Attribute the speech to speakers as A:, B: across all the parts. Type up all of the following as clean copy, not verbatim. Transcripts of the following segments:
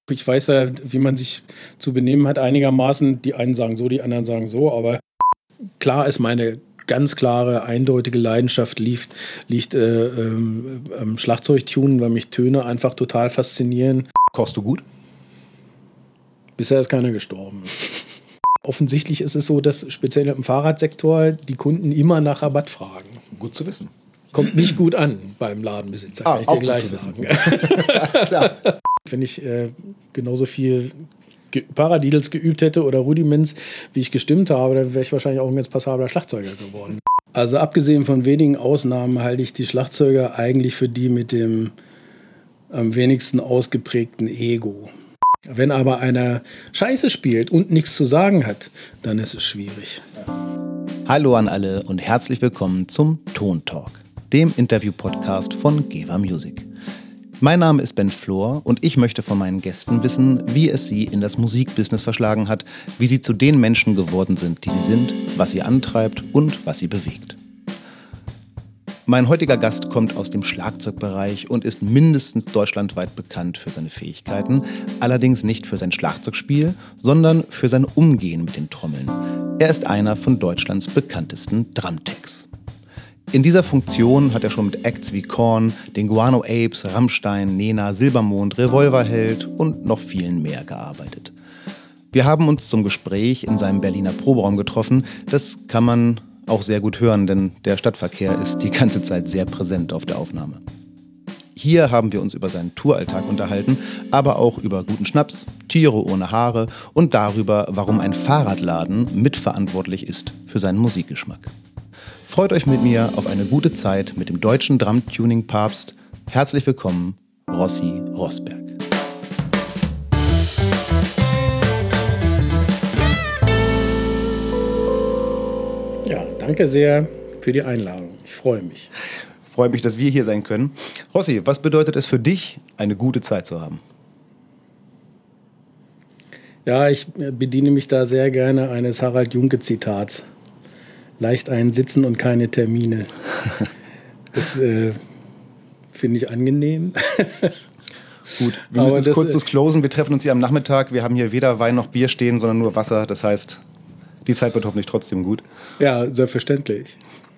A: Ich weiß ja, wie man sich zu benehmen hat einigermaßen. Die einen sagen so, die anderen sagen so. Aber klar ist meine ganz klare, eindeutige Leidenschaft liegt am Schlagzeugtunen, weil mich Töne einfach total faszinieren.
B: Kochst du gut?
A: Bisher ist keiner gestorben. Offensichtlich ist es so, dass speziell im Fahrradsektor die Kunden immer nach Rabatt fragen.
B: Gut zu wissen.
A: Kommt nicht gut an beim Ladenbesitzer, kann ich dir gleich sagen.
B: Alles klar.
A: Wenn ich genauso viel Paradiddles geübt hätte oder Rudiments, wie ich gestimmt habe, dann wäre ich wahrscheinlich auch ein ganz passabler Schlagzeuger geworden. Also abgesehen von wenigen Ausnahmen halte ich die Schlagzeuger eigentlich für die mit dem am wenigsten ausgeprägten Ego. Wenn aber einer Scheiße spielt und nichts zu sagen hat, dann ist es schwierig.
B: Hallo an alle und herzlich willkommen zum Ton Talk, dem Interview-Podcast von Geva Music. Mein Name ist Ben Flor und ich möchte von meinen Gästen wissen, wie es sie in das Musikbusiness verschlagen hat, wie sie zu den Menschen geworden sind, die sie sind, was sie antreibt und was sie bewegt. Mein heutiger Gast kommt aus dem Schlagzeugbereich und ist mindestens deutschlandweit bekannt für seine Fähigkeiten, allerdings nicht für sein Schlagzeugspiel, sondern für sein Umgehen mit den Trommeln. Er ist einer von Deutschlands bekanntesten Drumtechs. In dieser Funktion hat er schon mit Acts wie Korn, den Guano Apes, Rammstein, Nena, Silbermond, Revolverheld und noch vielen mehr gearbeitet. Wir haben uns zum Gespräch in seinem Berliner Proberaum getroffen. Das kann man auch sehr gut hören, denn der Stadtverkehr ist die ganze Zeit sehr präsent auf der Aufnahme. Hier haben wir uns über seinen Touralltag unterhalten, aber auch über guten Schnaps, Tiere ohne Haare und darüber, warum ein Fahrradladen mitverantwortlich ist für seinen Musikgeschmack. Freut euch mit mir auf eine gute Zeit mit dem deutschen Drumtuning-Papst. Herzlich willkommen, Rossi Rossberg.
A: Ja, danke sehr für die Einladung. Ich freue mich.
B: Freue mich, dass wir hier sein können. Rossi, was bedeutet es für dich, eine gute Zeit zu haben?
A: Ja, ich bediene mich da sehr gerne eines Harald Junke-Zitats. Leicht einsitzen und keine Termine. Das finde ich angenehm.
B: Gut, wir müssen es kurz disclosen. Wir treffen uns hier am Nachmittag. Wir haben hier weder Wein noch Bier stehen, sondern nur Wasser. Das heißt, die Zeit wird hoffentlich trotzdem gut.
A: Ja, selbstverständlich.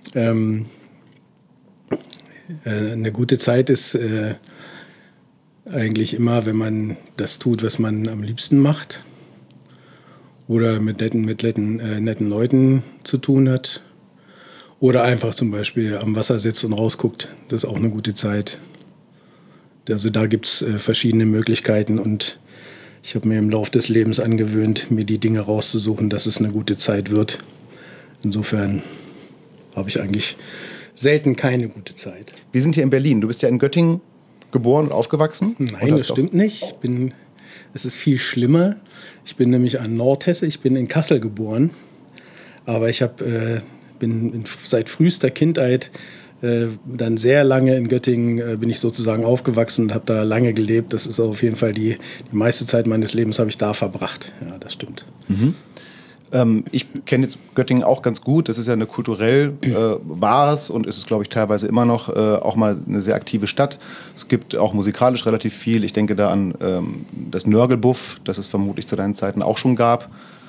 A: Eine gute Zeit ist eigentlich immer, wenn man das tut, was man am liebsten macht. Oder mit netten Leuten zu tun hat. Oder einfach zum Beispiel am Wasser sitzt und rausguckt. Das ist auch eine gute Zeit. Also da gibt es verschiedene Möglichkeiten und ich habe mir im Laufe des Lebens angewöhnt, mir die Dinge rauszusuchen, dass es eine gute Zeit wird. Insofern habe ich eigentlich selten keine gute Zeit.
B: Wir sind hier in Berlin. Du bist ja in Göttingen geboren und aufgewachsen?
A: Nein, das stimmt nicht. Es ist viel schlimmer. Ich bin nämlich ein Nordhesse. Ich bin in Kassel geboren. Aber ich bin seit frühester Kindheit dann sehr lange in Göttingen bin ich sozusagen aufgewachsen und habe da lange gelebt. Das ist auf jeden Fall die meiste Zeit meines Lebens habe ich da verbracht. Ja, das stimmt.
B: Mhm. Ich kenne jetzt Göttingen auch ganz gut. Das ist ja kulturell war es und ist es, glaube ich, teilweise immer noch auch mal eine sehr aktive Stadt. Es gibt auch musikalisch relativ viel. Ich denke da an das Nörgelbuff, das es vermutlich zu deinen Zeiten auch schon gab.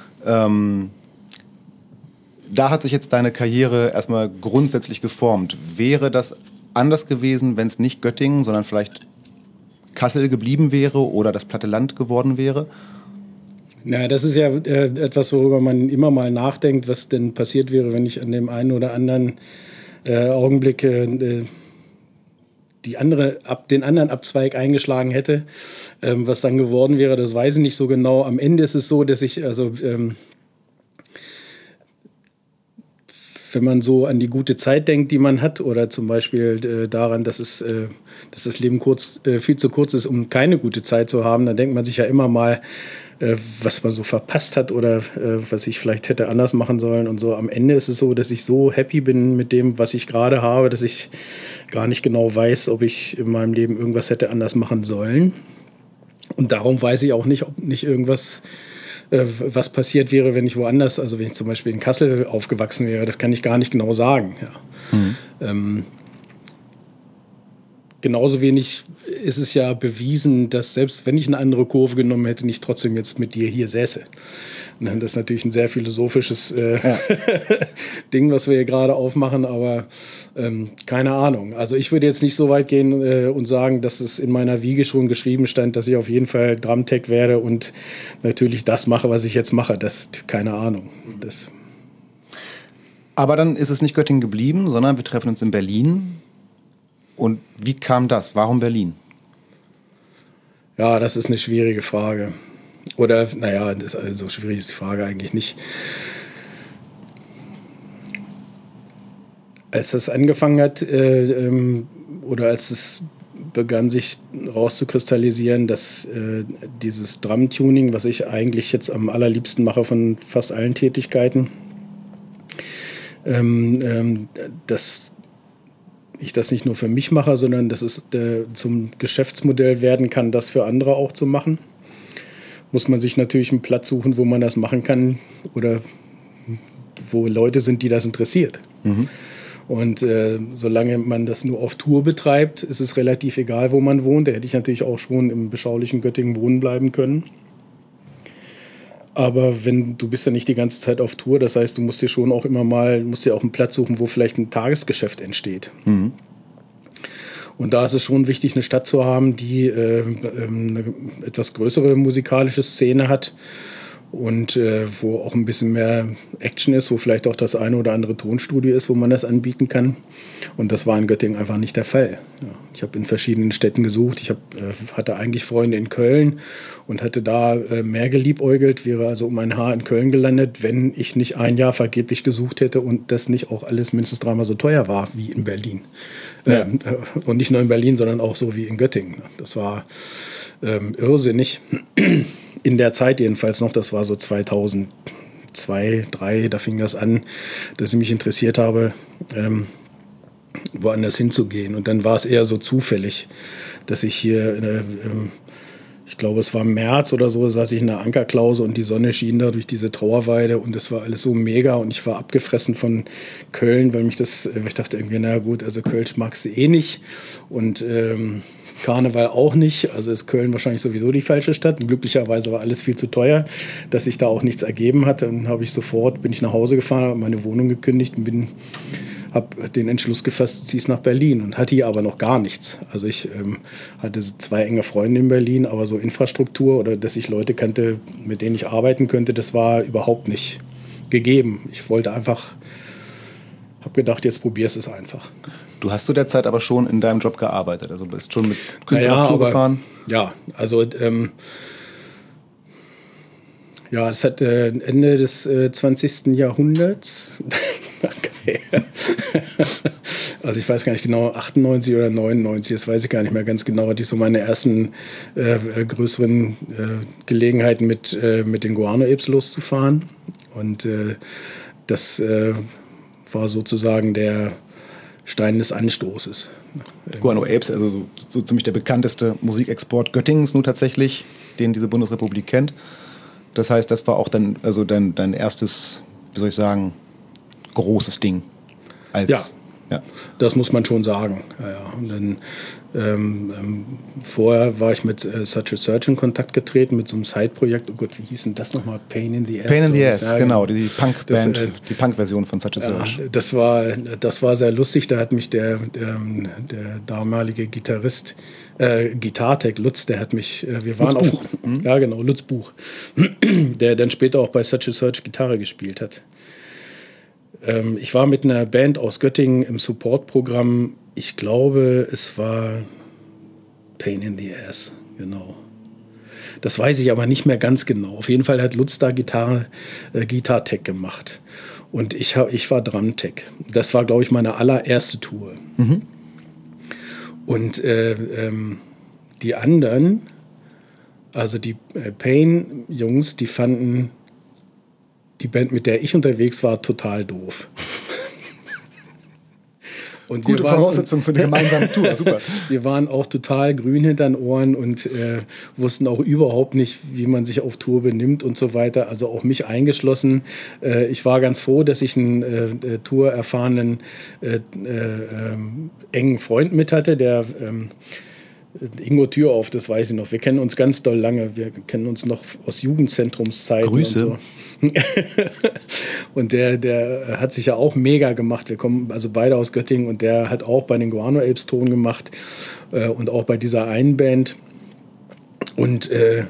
B: Da hat sich jetzt deine Karriere erstmal grundsätzlich geformt. Wäre das anders gewesen, wenn es nicht Göttingen, sondern vielleicht Kassel geblieben wäre oder das platte Land geworden wäre?
A: Na, das ist ja etwas, worüber man immer mal nachdenkt, was denn passiert wäre, wenn ich an dem einen oder anderen Augenblick den anderen Abzweig eingeschlagen hätte. Was dann geworden wäre, das weiß ich nicht so genau. Am Ende ist es so, dass ich, wenn man so an die gute Zeit denkt, die man hat, oder zum Beispiel daran, dass das Leben viel zu kurz ist, um keine gute Zeit zu haben, dann denkt man sich ja immer mal, was man so verpasst hat oder was ich vielleicht hätte anders machen sollen und so. Am Ende ist es so, dass ich so happy bin mit dem, was ich gerade habe, dass ich gar nicht genau weiß, ob ich in meinem Leben irgendwas hätte anders machen sollen. Und darum weiß ich auch nicht, ob nicht irgendwas was passiert wäre, wenn ich woanders, also wenn ich zum Beispiel in Kassel aufgewachsen wäre, das kann ich gar nicht genau sagen. Ja. genauso wenig ist es ja bewiesen, dass selbst wenn ich eine andere Kurve genommen hätte, nicht trotzdem jetzt mit dir hier säße. Das ist natürlich ein sehr philosophisches Ding, was wir hier gerade aufmachen, aber keine Ahnung. Also ich würde jetzt nicht so weit gehen und sagen, dass es in meiner Wiege schon geschrieben stand, dass ich auf jeden Fall Drumtech werde und natürlich das mache, was ich jetzt mache. Das keine Ahnung.
B: Aber dann ist es nicht Göttingen geblieben, sondern wir treffen uns in Berlin. Und wie kam das? Warum Berlin?
A: Ja, das ist eine schwierige Frage. Oder, naja, das ist also schwierig ist die Frage eigentlich nicht. Als das angefangen hat, oder als es begann, sich rauszukristallisieren, dass dieses Drum-Tuning, was ich eigentlich jetzt am allerliebsten mache von fast allen Tätigkeiten, dass ich das nicht nur für mich mache, sondern dass es zum Geschäftsmodell werden kann, das für andere auch zu machen, muss man sich natürlich einen Platz suchen, wo man das machen kann oder wo Leute sind, die das interessiert. Mhm. Und solange man das nur auf Tour betreibt, ist es relativ egal, wo man wohnt. Da hätte ich natürlich auch schon im beschaulichen Göttingen wohnen bleiben können. Aber du bist ja nicht die ganze Zeit auf Tour, das heißt, du musst dir schon auch musst dir auch einen Platz suchen, wo vielleicht ein Tagesgeschäft entsteht. Mhm. Und da ist es schon wichtig, eine Stadt zu haben, die eine etwas größere musikalische Szene hat und wo auch ein bisschen mehr Action ist, wo vielleicht auch das eine oder andere Tonstudio ist, wo man das anbieten kann. Und das war in Göttingen einfach nicht der Fall. Ja, ich habe in verschiedenen Städten gesucht. Ich hatte eigentlich Freunde in Köln und hatte da mehr geliebäugelt, wäre also um ein Haar in Köln gelandet, wenn ich nicht ein Jahr vergeblich gesucht hätte und das nicht auch alles mindestens dreimal so teuer war wie in Berlin. Ja. Und nicht nur in Berlin, sondern auch so wie in Göttingen. Das war irrsinnig. In der Zeit jedenfalls noch, das war so 2002, 2003, da fing das an, dass ich mich interessiert habe, woanders hinzugehen. Und dann war es eher so zufällig, dass ich hier, ich glaube es war im März oder so, saß ich in der Ankerklause und die Sonne schien da durch diese Trauerweide und es war alles so mega und ich war abgefressen von Köln, weil ich dachte irgendwie, na gut, also Kölsch magst du eh nicht und Karneval auch nicht, also ist Köln wahrscheinlich sowieso die falsche Stadt. Und glücklicherweise war alles viel zu teuer, dass sich da auch nichts ergeben hat. Dann bin ich nach Hause gefahren, habe meine Wohnung gekündigt und habe den Entschluss gefasst, zieh's nach Berlin und hatte hier aber noch gar nichts. Also ich hatte 2 enge Freunde in Berlin, aber so Infrastruktur oder dass ich Leute kannte, mit denen ich arbeiten könnte, das war überhaupt nicht gegeben. Ich wollte einfach, habe gedacht, jetzt probier's es einfach.
B: Du hast zu der Zeit aber schon in deinem Job gearbeitet, also bist schon mit Künstlern auf Tour gefahren?
A: Ja, also das hat Ende des 20. Jahrhunderts, also ich weiß gar nicht genau, 98 oder 99, das weiß ich gar nicht mehr ganz genau, hatte ich so meine ersten größeren Gelegenheiten mit den Guano-Apes loszufahren und das war sozusagen der Stein des Anstoßes.
B: Guano Apes, also so ziemlich der bekannteste Musikexport Göttingens nun tatsächlich, den diese Bundesrepublik kennt. Das heißt, das war auch dein erstes, wie soll ich sagen, großes Ding.
A: Ja, das muss man schon sagen. Ja. Und dann vorher war ich mit Such a Search in Kontakt getreten, mit so einem Side-Projekt. Oh Gott, wie hieß denn das nochmal? Pain in the Ass.
B: Pain in the Ass, ja, genau, die Punk-Band, die Punk-Version von Such a Search.
A: Das war sehr lustig. Da hat mich der damalige Gitarrist, Gitartech Lutz, der hat mich, wir waren
B: Lutz
A: auf, ja genau, Lutz Buch, der dann später auch bei Such a Search Gitarre gespielt hat. Ich war mit einer Band aus Göttingen im Support-Programm. Ich glaube, es war Pain in the Ass, genau. Das weiß ich aber nicht mehr ganz genau. Auf jeden Fall hat Lutz da Gitartech gemacht. Und ich war Drumtech. Das war, glaube ich, meine allererste Tour. Mhm. Und die anderen, also die Pain-Jungs, die fanden die Band, mit der ich unterwegs war, total doof. Und
B: gute Voraussetzung für eine gemeinsame Tour, super.
A: Wir waren auch total grün hinter den Ohren und wussten auch überhaupt nicht, wie man sich auf Tour benimmt und so weiter. Also auch mich eingeschlossen. Ich war ganz froh, dass ich einen tourerfahrenen, engen Freund mit hatte, der Ingo Türauf, das weiß ich noch. Wir kennen uns ganz doll lange. Wir kennen uns noch aus Jugendzentrumszeiten.
B: Grüße.
A: Und so. Und der hat sich ja auch mega gemacht. Wir kommen also beide aus Göttingen und der hat auch bei den Guano Apes Ton gemacht und auch bei dieser einen Band. Und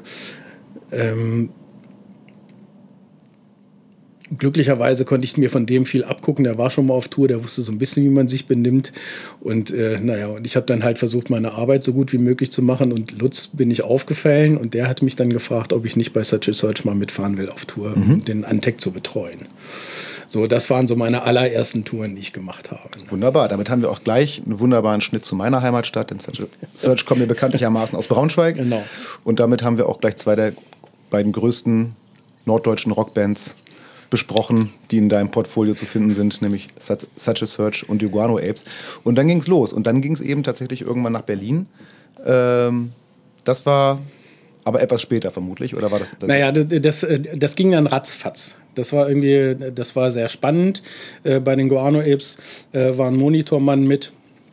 A: glücklicherweise konnte ich mir von dem viel abgucken. Der war schon mal auf Tour, der wusste so ein bisschen, wie man sich benimmt. Und und ich habe dann halt versucht, meine Arbeit so gut wie möglich zu machen. Und Lutz bin ich aufgefallen und der hat mich dann gefragt, ob ich nicht bei Such a Search mal mitfahren will auf Tour, um den Antec zu betreuen. So, das waren so meine allerersten Touren, die ich gemacht habe.
B: Wunderbar, damit haben wir auch gleich einen wunderbaren Schnitt zu meiner Heimatstadt, denn Such a Search kommt mir bekanntlichermaßen aus Braunschweig.
A: Genau.
B: Und damit haben wir auch gleich zwei der beiden größten norddeutschen Rockbands besprochen, die in deinem Portfolio zu finden sind, nämlich Such a Search und die Guano Apes. Und dann ging es los. Und dann ging es eben tatsächlich irgendwann nach Berlin. Das war aber etwas später vermutlich, oder war das?
A: Naja, das ging dann ratzfatz. Das war sehr spannend. Bei den Guano Apes war ein Monitormann mit,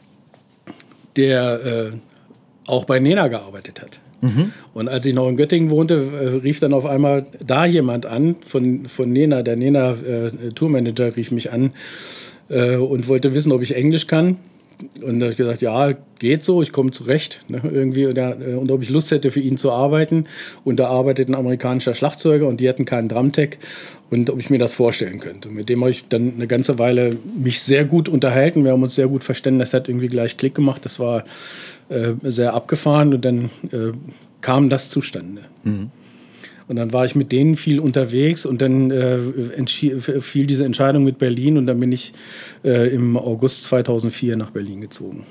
A: der auch bei Nena gearbeitet hat. Und als ich noch in Göttingen wohnte, rief dann auf einmal da jemand an von Nena. Der Nena Tourmanager rief mich an und wollte wissen, ob ich Englisch kann. Und da habe ich gesagt, ja, geht so, ich komme zurecht. Ne, irgendwie. Und ob ich Lust hätte, für ihn zu arbeiten. Und da arbeitet ein amerikanischer Schlagzeuger und die hatten keinen Drumtech. Und ob ich mir das vorstellen könnte. Und mit dem habe ich dann eine ganze Weile mich sehr gut unterhalten. Wir haben uns sehr gut verstanden. Das hat irgendwie gleich Klick gemacht. Das war sehr abgefahren. Und dann kam das zustande. Und dann war ich mit denen viel unterwegs und dann fiel diese Entscheidung mit Berlin und dann bin ich im August 2004 nach Berlin gezogen.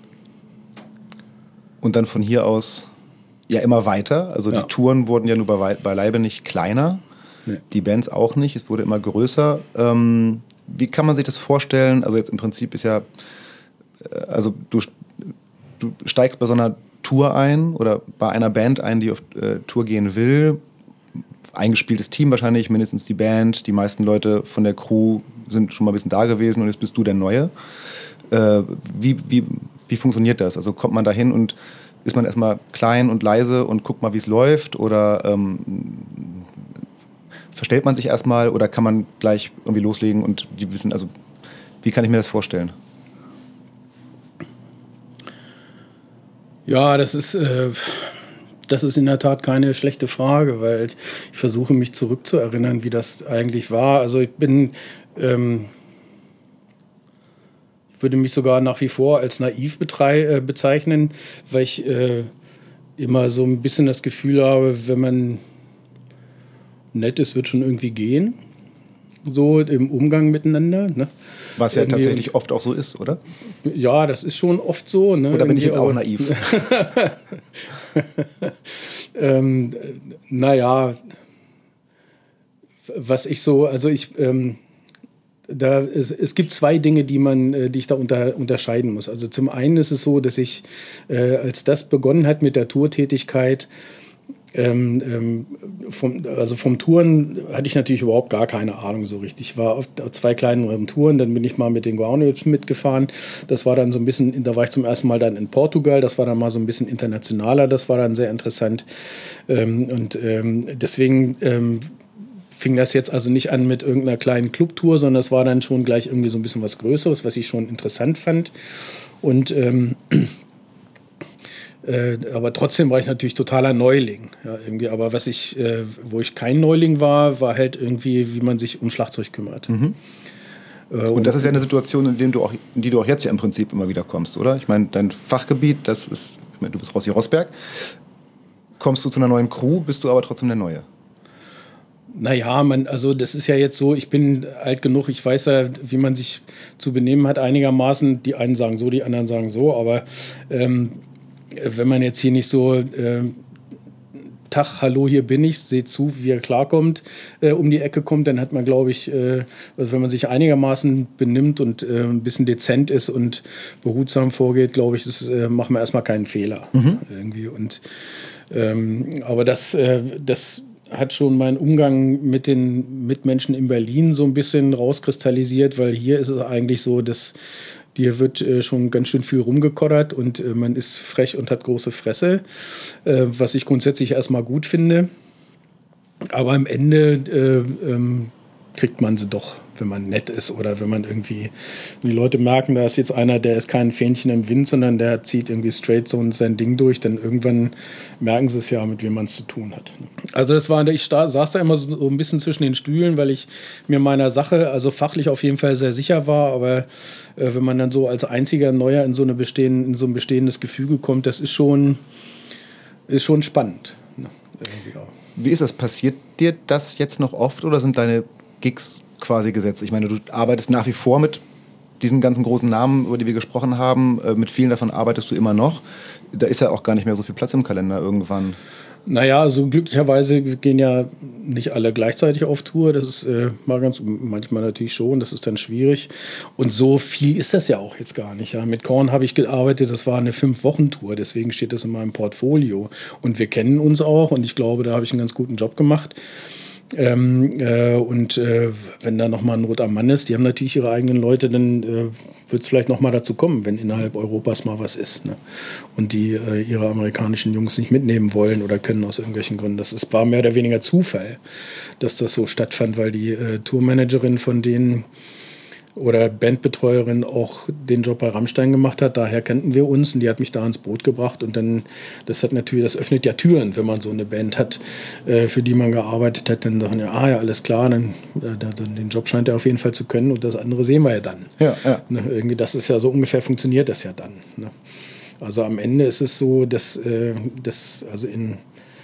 B: Und dann von hier aus ja immer weiter. Also die Touren wurden ja nur beileibe nicht kleiner, nee. Die Bands auch nicht, es wurde immer größer. Wie kann man sich das vorstellen? Also jetzt im Prinzip ist ja, also du steigst bei so einer Tour ein oder bei einer Band ein, die auf Tour gehen will. Eingespieltes Team wahrscheinlich, mindestens die Band. Die meisten Leute von der Crew sind schon mal ein bisschen da gewesen und jetzt bist du der Neue. Wie funktioniert das? Also kommt man da hin und ist man erstmal klein und leise und guckt mal, wie es läuft? Oder verstellt man sich erstmal oder kann man gleich irgendwie loslegen und die wissen, also wie kann ich mir das vorstellen?
A: Ja, das ist in der Tat keine schlechte Frage, weil ich versuche mich zurückzuerinnern, wie das eigentlich war. Also ich würde mich sogar nach wie vor als naiv bezeichnen, weil ich immer so ein bisschen das Gefühl habe, wenn man nett ist, wird schon irgendwie gehen. So im Umgang miteinander. Ne?
B: Was ja tatsächlich oft auch so ist, oder?
A: Ja, das ist schon oft so. Ne?
B: Oder bin ich jetzt auch naiv?
A: Naja, was ich so, also es gibt zwei Dinge, die ich da unterscheiden muss. Also zum einen ist es so, dass ich, als das begonnen hat mit der Tourtätigkeit, vom Touren hatte ich natürlich überhaupt gar keine Ahnung so richtig. Ich war auf 2 kleineren Touren, dann bin ich mal mit den Guano Apes mitgefahren. Das war dann so ein bisschen, da war ich zum ersten Mal dann in Portugal, das war dann mal so ein bisschen internationaler, das war dann sehr interessant. Deswegen fing das jetzt also nicht an mit irgendeiner kleinen Clubtour, sondern das war dann schon gleich irgendwie so ein bisschen was Größeres, was ich schon interessant fand. Und aber trotzdem war ich natürlich totaler Neuling. Ja, irgendwie. Aber wo ich kein Neuling war halt irgendwie, wie man sich um Schlagzeug kümmert.
B: Mhm. Und das ist ja eine Situation, in die du auch jetzt ja im Prinzip immer wieder kommst, oder? Ich meine, dein Fachgebiet, das ist, du bist Rossi Rossberg. Kommst du zu einer neuen Crew, bist du aber trotzdem der Neue?
A: Naja, also das ist ja jetzt so, ich bin alt genug, ich weiß ja, wie man sich zu benehmen hat einigermaßen. Die einen sagen so, die anderen sagen so, aber wenn man jetzt hier nicht so Tag, hallo, hier bin ich, seht zu, wie er klarkommt, um die Ecke kommt, dann hat man, glaube ich, also wenn man sich einigermaßen benimmt und ein bisschen dezent ist und behutsam vorgeht, glaube ich, machen wir erstmal keinen Fehler. Irgendwie. Und, aber das hat schon meinen Umgang mit den Mitmenschen in Berlin so ein bisschen rauskristallisiert, weil hier ist es eigentlich so, dass dir wird schon ganz schön viel rumgekoddert und man ist frech und hat große Fresse, was ich grundsätzlich erstmal gut finde. Aber am Ende kriegt man sie doch, wenn man nett ist oder wenn man irgendwie, wenn die Leute merken, da ist jetzt einer, der ist kein Fähnchen im Wind, sondern der zieht irgendwie straight so sein Ding durch, dann irgendwann merken sie es ja, mit wem man es zu tun hat. Also ich saß da immer so ein bisschen zwischen den Stühlen, weil ich mir meiner Sache, also fachlich auf jeden Fall sehr sicher war, aber wenn man dann so als einziger Neuer in so ein bestehendes Gefüge kommt, das ist schon spannend. Ne? Irgendwie auch.
B: Wie ist das? Passiert dir das jetzt noch oft oder sind deine Gigs quasi gesetzt? Ich meine, du arbeitest nach wie vor mit diesen ganzen großen Namen, über die wir gesprochen haben. Mit vielen davon arbeitest du immer noch. Da ist ja auch gar nicht mehr so viel Platz im Kalender irgendwann.
A: Naja, also glücklicherweise gehen ja nicht alle gleichzeitig auf Tour. Das ist manchmal natürlich schon, das ist dann schwierig. Und so viel ist das ja auch jetzt gar nicht. Ja. Mit Korn habe ich gearbeitet, das war eine 5-Wochen-Tour, deswegen steht das in meinem Portfolio. Und wir kennen uns auch und ich glaube, da habe ich einen ganz guten Job gemacht. Wenn da nochmal Not am Mann ist, die haben natürlich ihre eigenen Leute, dann wird es vielleicht nochmal dazu kommen, wenn innerhalb Europas mal was ist. Ne? Und die ihre amerikanischen Jungs nicht mitnehmen wollen oder können aus irgendwelchen Gründen. War mehr oder weniger Zufall, dass das so stattfand, weil die Tourmanagerin von denen oder Bandbetreuerin auch den Job bei Rammstein gemacht hat. Daher kannten wir uns und die hat mich da ins Boot gebracht. Und dann, das öffnet ja Türen, wenn man so eine Band hat, für die man gearbeitet hat. Dann sagen ja, alles klar, dann den Job scheint er auf jeden Fall zu können und das andere sehen wir ja dann. Ja. Ne, irgendwie, das ist ja so ungefähr, funktioniert das ja dann. Ne? Also am Ende ist es so, dass also in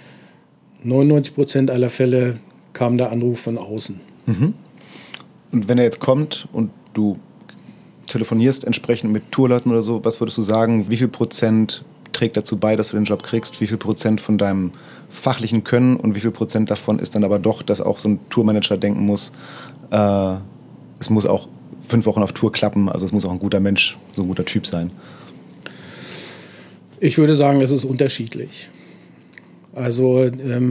A: 99% aller Fälle kam der Anruf von außen.
B: Mhm. Und wenn er jetzt kommt und du telefonierst entsprechend mit Tourleuten oder so, was würdest du sagen, wie viel Prozent trägt dazu bei, dass du den Job kriegst? Wie viel Prozent von deinem fachlichen Können und wie viel Prozent davon ist dann aber doch, dass auch so ein Tourmanager denken muss, es muss auch 5 Wochen auf Tour klappen, also es muss auch ein guter Mensch, so ein guter Typ sein?
A: Ich würde sagen, es ist unterschiedlich. Also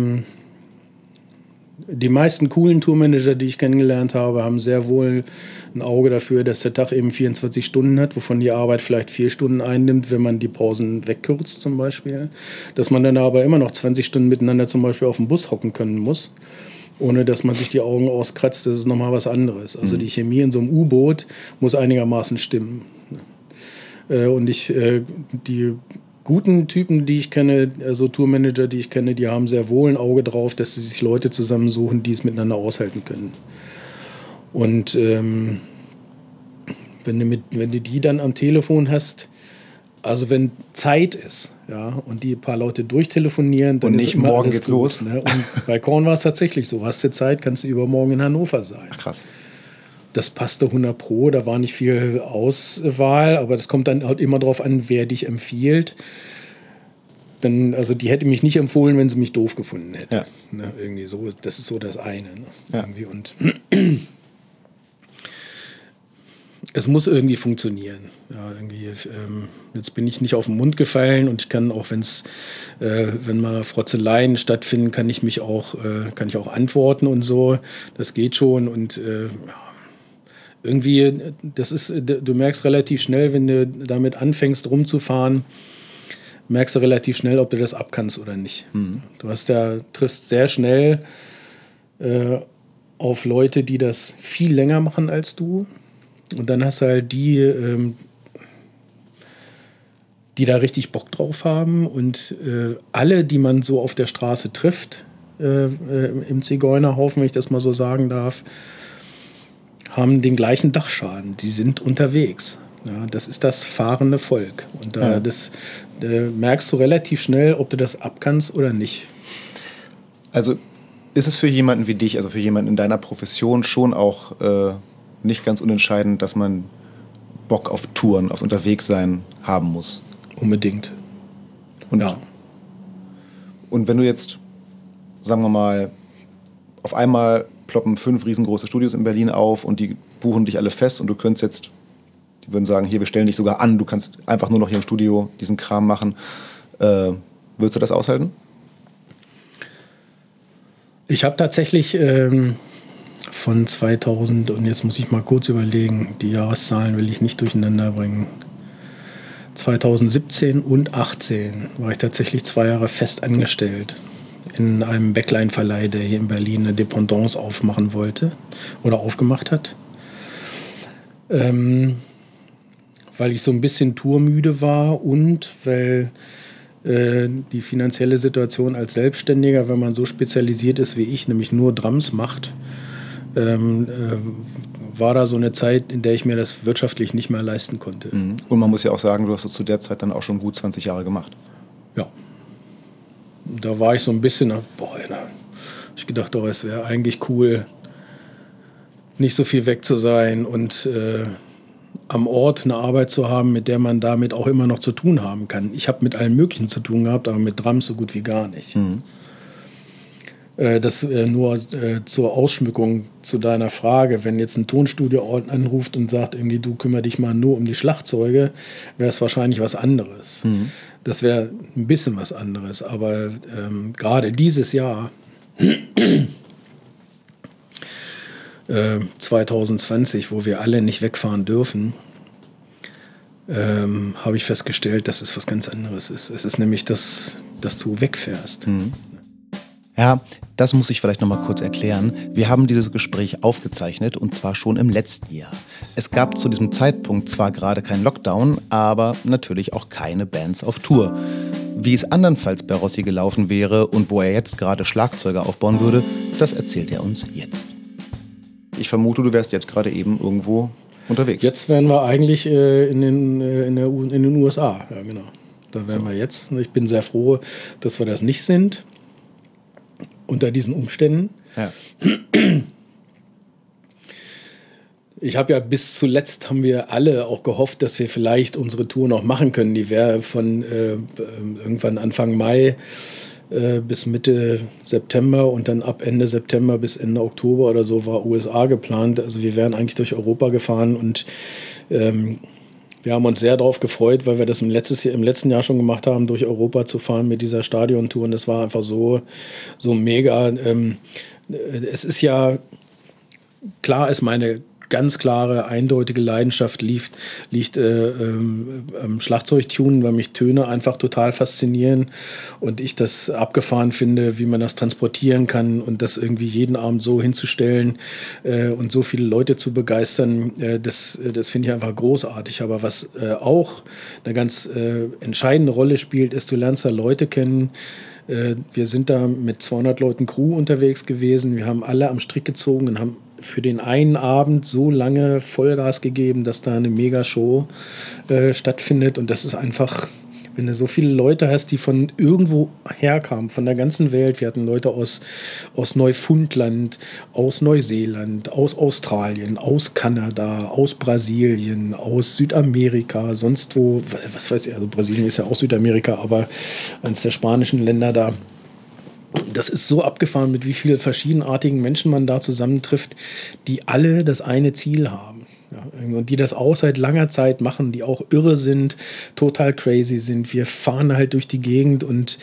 A: die meisten coolen Tourmanager, die ich kennengelernt habe, haben sehr wohl ein Auge dafür, dass der Tag eben 24 Stunden hat, wovon die Arbeit vielleicht 4 Stunden einnimmt, wenn man die Pausen wegkürzt zum Beispiel. Dass man dann aber immer noch 20 Stunden miteinander zum Beispiel auf dem Bus hocken können muss, ohne dass man sich die Augen auskratzt, das ist nochmal was anderes. Also die Chemie in so einem U-Boot muss einigermaßen stimmen. Und die guten Typen, die ich kenne, also Tourmanager, die ich kenne, die haben sehr wohl ein Auge drauf, dass sie sich Leute zusammensuchen, die es miteinander aushalten können. Und wenn du die dann am Telefon hast, also wenn Zeit ist, ja, und die paar Leute durchtelefonieren, dann
B: und nicht
A: ist immer
B: morgen geht's los.
A: Ne? Und bei Korn war es tatsächlich so. Hast du Zeit, kannst du übermorgen in Hannover sein.
B: Ach, krass.
A: Das passte 100%, da war nicht viel Auswahl, aber das kommt dann halt immer darauf an, wer dich empfiehlt. Also die hätte mich nicht empfohlen, wenn sie mich doof gefunden hätte. Ja. Ne, irgendwie so, das ist so das eine. Ne? Ja. Irgendwie. Und es muss irgendwie funktionieren. Ja, irgendwie, jetzt bin ich nicht auf den Mund gefallen und ich kann auch, wenn mal Frotzeleien stattfinden, kann ich auch antworten und so. Das geht schon und irgendwie, du merkst relativ schnell, wenn du damit anfängst rumzufahren, merkst du relativ schnell, ob du das abkannst oder nicht. Mhm. Du triffst sehr schnell auf Leute, die das viel länger machen als du. Und dann hast du halt die da richtig Bock drauf haben. Und alle, die man so auf der Straße trifft, im Zigeunerhaufen, wenn ich das mal so sagen darf, haben den gleichen Dachschaden. Die sind unterwegs. Ja, das ist das fahrende Volk. Und da merkst du relativ schnell, ob du das abkannst oder nicht.
B: Also ist es für jemanden wie dich, also für jemanden in deiner Profession schon auch nicht ganz unentscheidend, dass man Bock auf Touren, aufs Unterwegssein haben muss?
A: Unbedingt.
B: Und wenn du jetzt sagen wir mal, auf einmal ploppen 5 riesengroße Studios in Berlin auf und die buchen dich alle fest und du könntest jetzt, die würden sagen, hier, wir stellen dich sogar an, du kannst einfach nur noch hier im Studio diesen Kram machen. Würdest du das aushalten?
A: Ich habe tatsächlich von 2000, und jetzt muss ich mal kurz überlegen, die Jahreszahlen will ich nicht durcheinander bringen. 2017 und 2018 war ich tatsächlich 2 Jahre fest angestellt in einem Backline-Verleih, der hier in Berlin eine Dependance aufmachen wollte oder aufgemacht hat. Weil ich so ein bisschen tourmüde war und weil die finanzielle Situation als Selbstständiger, wenn man so spezialisiert ist wie ich, nämlich nur Drums macht, war da so eine Zeit, in der ich mir das wirtschaftlich nicht mehr leisten konnte.
B: Und man muss ja auch sagen, du hast so zu der Zeit dann auch schon gut 20 Jahre gemacht.
A: Ja. Da war ich so ein bisschen, da hab ich gedacht, es wäre eigentlich cool, nicht so viel weg zu sein und am Ort eine Arbeit zu haben, mit der man damit auch immer noch zu tun haben kann. Ich habe mit allem Möglichen zu tun gehabt, aber mit Drums so gut wie gar nicht. Das nur zur Ausschmückung zu deiner Frage. Wenn jetzt ein Tonstudio anruft und sagt, irgendwie, du kümmere dich mal nur um die Schlagzeuge, wäre es wahrscheinlich was anderes. Das wäre ein bisschen was anderes. Aber gerade dieses Jahr, 2020, wo wir alle nicht wegfahren dürfen, habe ich festgestellt, dass es was ganz anderes ist. Es ist nämlich das, dass du wegfährst.
B: Ja, das muss ich vielleicht noch mal kurz erklären. Wir haben dieses Gespräch aufgezeichnet und zwar schon im letzten Jahr. Es gab zu diesem Zeitpunkt zwar gerade keinen Lockdown, aber natürlich auch keine Bands auf Tour. Wie es andernfalls bei Rossi gelaufen wäre und wo er jetzt gerade Schlagzeuger aufbauen würde, das erzählt er uns jetzt. Ich vermute, du wärst jetzt gerade eben irgendwo unterwegs.
A: Jetzt wären wir eigentlich in den USA. Ja, genau. Da wären wir jetzt. Ich bin sehr froh, dass wir das nicht sind. Unter diesen Umständen.
B: Ja.
A: Ich habe ja bis zuletzt, haben wir alle auch gehofft, dass wir vielleicht unsere Tour noch machen können. Die wäre von irgendwann Anfang Mai bis Mitte September und dann ab Ende September bis Ende Oktober oder so war USA geplant. Also wir wären eigentlich durch Europa gefahren und wir haben uns sehr darauf gefreut, weil wir das im letzten Jahr schon gemacht haben, durch Europa zu fahren mit dieser Stadiontour. Und das war einfach so mega. Es ist ja, klar ist meine ganz klare, eindeutige Leidenschaft liegt am Schlagzeugtunen, weil mich Töne einfach total faszinieren und ich das abgefahren finde, wie man das transportieren kann und das irgendwie jeden Abend so hinzustellen und so viele Leute zu begeistern, das finde ich einfach großartig. Aber was auch eine ganz entscheidende Rolle spielt, ist, du lernst da Leute kennen. Wir sind da mit 200 Leuten Crew unterwegs gewesen. Wir haben alle am Strick gezogen und haben für den einen Abend so lange Vollgas gegeben, dass da eine Mega-Show stattfindet. Und das ist einfach, wenn du so viele Leute hast, die von irgendwo herkamen, von der ganzen Welt. Wir hatten Leute aus Neufundland, aus Neuseeland, aus Australien, aus Kanada, aus Brasilien, aus Südamerika, sonst wo, was weiß ich, also Brasilien ist ja auch Südamerika, aber eines der spanischen Länder da. Das ist so abgefahren, mit wie vielen verschiedenartigen Menschen man da zusammentrifft, die alle das eine Ziel haben. Ja, und die das auch seit langer Zeit machen, die auch irre sind, total crazy sind. Wir fahren halt durch die Gegend und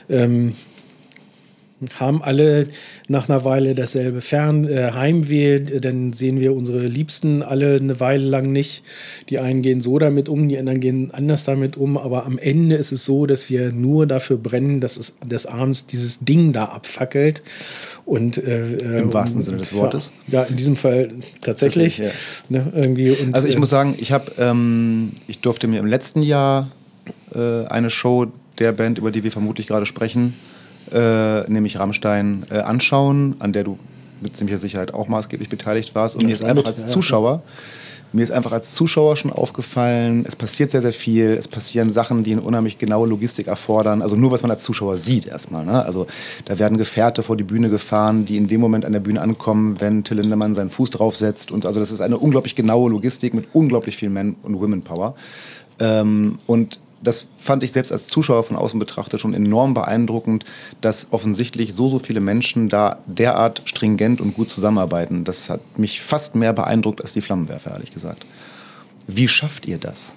A: haben alle nach einer Weile dasselbe Heimweh. Dann sehen wir unsere Liebsten alle eine Weile lang nicht. Die einen gehen so damit um, die anderen gehen anders damit um. Aber am Ende ist es so, dass wir nur dafür brennen, dass es des Abends dieses Ding da abfackelt. Und,
B: im wahrsten Sinne des Wortes.
A: Ja, in diesem Fall tatsächlich.
B: Ja.
A: Ne, irgendwie. Und,
B: also ich muss sagen, ich durfte mir im letzten Jahr eine Show der Band, über die wir vermutlich gerade sprechen, nämlich Rammstein, anschauen, an der du mit ziemlicher Sicherheit auch maßgeblich beteiligt warst. Und mir ist einfach als Zuschauer schon aufgefallen, es passiert sehr, sehr viel. Es passieren Sachen, die eine unheimlich genaue Logistik erfordern. Also nur, was man als Zuschauer sieht erstmal. Ne? Also da werden Gefährte vor die Bühne gefahren, die in dem Moment an der Bühne ankommen, wenn Till Lindemann seinen Fuß draufsetzt. Und also das ist eine unglaublich genaue Logistik mit unglaublich viel Man- und Women-Power. Und das fand ich selbst als Zuschauer von außen betrachtet schon enorm beeindruckend, dass offensichtlich so viele Menschen da derart stringent und gut zusammenarbeiten. Das hat mich fast mehr beeindruckt als die Flammenwerfer, ehrlich gesagt. Wie schafft ihr das?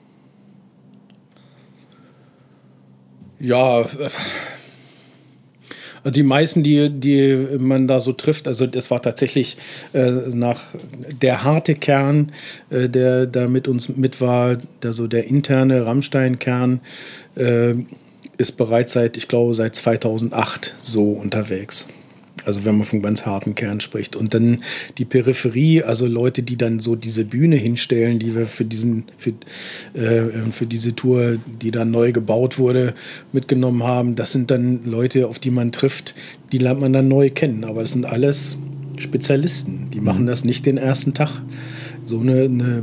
A: Ja, die meisten, die man da so trifft, also das war tatsächlich nach der harte Kern, der da mit uns mit war, also der interne Rammstein-Kern, ist bereits seit 2008 so unterwegs. Also wenn man vom ganz harten Kern spricht. Und dann die Peripherie, also Leute, die dann so diese Bühne hinstellen, die wir für diese Tour, die dann neu gebaut wurde, mitgenommen haben. Das sind dann Leute, auf die man trifft, die lernt man dann neu kennen. Aber das sind alles Spezialisten. Die machen das nicht den ersten Tag. So eine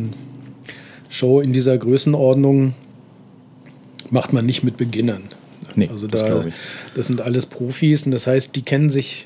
A: Show in dieser Größenordnung macht man nicht mit Beginnern.
B: Nee,
A: also das sind alles Profis und das heißt, die kennen sich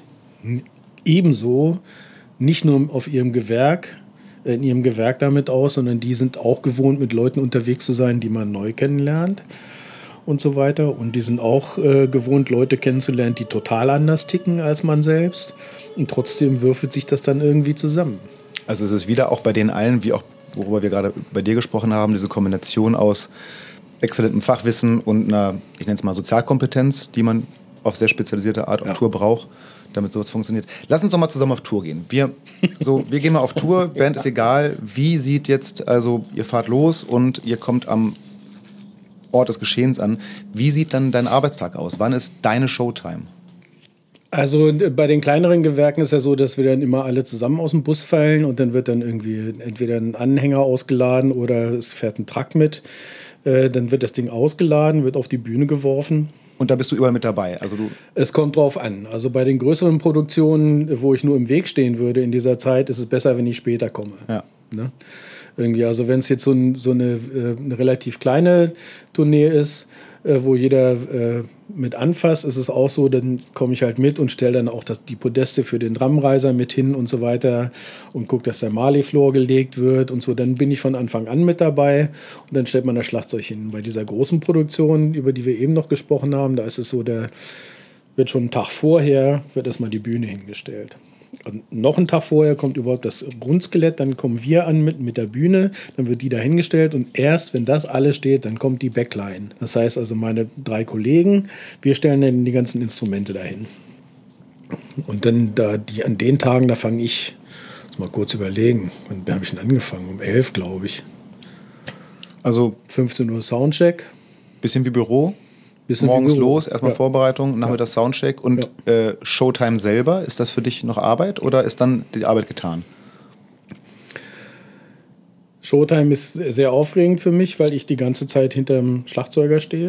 A: ebenso nicht nur in ihrem Gewerk damit aus, sondern die sind auch gewohnt, mit Leuten unterwegs zu sein, die man neu kennenlernt und so weiter. Und die sind auch gewohnt, Leute kennenzulernen, die total anders ticken als man selbst. Und trotzdem würfelt sich das dann irgendwie zusammen.
B: Also es ist wieder auch bei den allen, wie auch worüber wir gerade bei dir gesprochen haben, diese Kombination aus exzellentem Fachwissen und einer, ich nenne es mal Sozialkompetenz, die man auf sehr spezialisierte Art auf Tour braucht, damit sowas funktioniert. Lass uns doch mal zusammen auf Tour gehen. Wir gehen mal auf Tour, Band ist egal. Wie sieht jetzt, also ihr fahrt los und ihr kommt am Ort des Geschehens an. Wie sieht dann dein Arbeitstag aus? Wann ist deine Showtime?
A: Also bei den kleineren Gewerken ist ja so, dass wir dann immer alle zusammen aus dem Bus fallen und dann wird dann irgendwie entweder ein Anhänger ausgeladen oder es fährt ein Truck mit. Dann wird das Ding ausgeladen, wird auf die Bühne geworfen.
B: Und da bist du überall mit dabei?
A: Es kommt drauf an. Also bei den größeren Produktionen, wo ich nur im Weg stehen würde in dieser Zeit, ist es besser, wenn ich später komme.
B: Ja.
A: Ne? Irgendwie, also wenn es jetzt so eine relativ kleine Tournee ist, wo jeder mit anfasst, ist es auch so, dann komme ich halt mit und stelle dann auch die Podeste für den Drumreiser mit hin und so weiter und gucke, dass der Marley-Floor gelegt wird und so. Dann bin ich von Anfang an mit dabei und dann stellt man das Schlagzeug hin. Bei dieser großen Produktion, über die wir eben noch gesprochen haben, da ist es so, wird schon einen Tag vorher, wird erstmal die Bühne hingestellt. Und noch einen Tag vorher kommt überhaupt das Grundskelett, dann kommen wir an mit der Bühne, dann wird die da hingestellt und erst, wenn das alles steht, dann kommt die Backline. Das heißt also meine 3 Kollegen, wir stellen dann die ganzen Instrumente dahin. Und dann an den Tagen, da fange ich, mal kurz überlegen, wann habe ich denn angefangen? Um 11, glaube ich.
B: Also
A: 15 Uhr Soundcheck.
B: Bisschen wie Büro? Morgens los, erstmal Vorbereitung, nachmittags Soundcheck und Showtime selber. Ist das für dich noch Arbeit oder ist dann die Arbeit getan?
A: Showtime ist sehr aufregend für mich, weil ich die ganze Zeit hinterm Schlagzeuger stehe.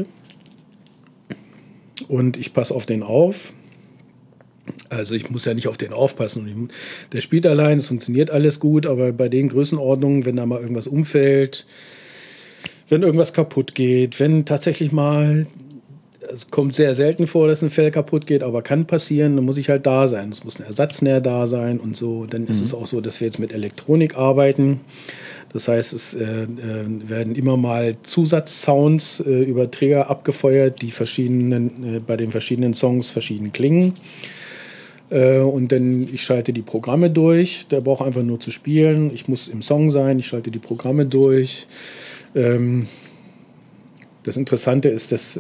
A: Und ich passe auf den auf. Also ich muss ja nicht auf den aufpassen. Der spielt allein, es funktioniert alles gut, aber bei den Größenordnungen, wenn da mal irgendwas umfällt, wenn irgendwas kaputt geht, wenn tatsächlich mal... Es kommt sehr selten vor, dass ein Fell kaputt geht, aber kann passieren, dann muss ich halt da sein. Es muss ein Ersatznäher da sein und so. Dann ist es auch so, dass wir jetzt mit Elektronik arbeiten. Das heißt, es werden immer mal Zusatzsounds über Trigger abgefeuert, die bei den verschiedenen Songs verschieden klingen. Und dann, ich schalte die Programme durch. Der braucht einfach nur zu spielen. Ich muss im Song sein, ich schalte die Programme durch. Das Interessante ist, dass...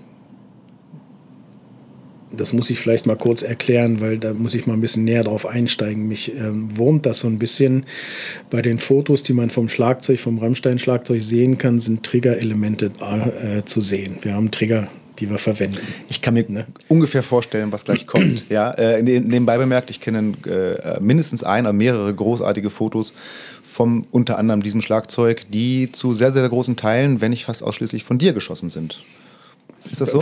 A: Das muss ich vielleicht mal kurz erklären, weil da muss ich mal ein bisschen näher drauf einsteigen. Mich wurmt das so ein bisschen. Bei den Fotos, die man vom Rammstein-Schlagzeug sehen kann, sind Triggerelemente zu sehen. Wir haben Trigger, die wir verwenden.
B: Ich kann mir ungefähr vorstellen, was gleich kommt. Ja, nebenbei bemerkt, ich kenne mindestens ein oder mehrere großartige Fotos vom unter anderem diesem Schlagzeug, die zu sehr, sehr großen Teilen, wenn nicht fast ausschließlich von dir geschossen sind. Ist das so?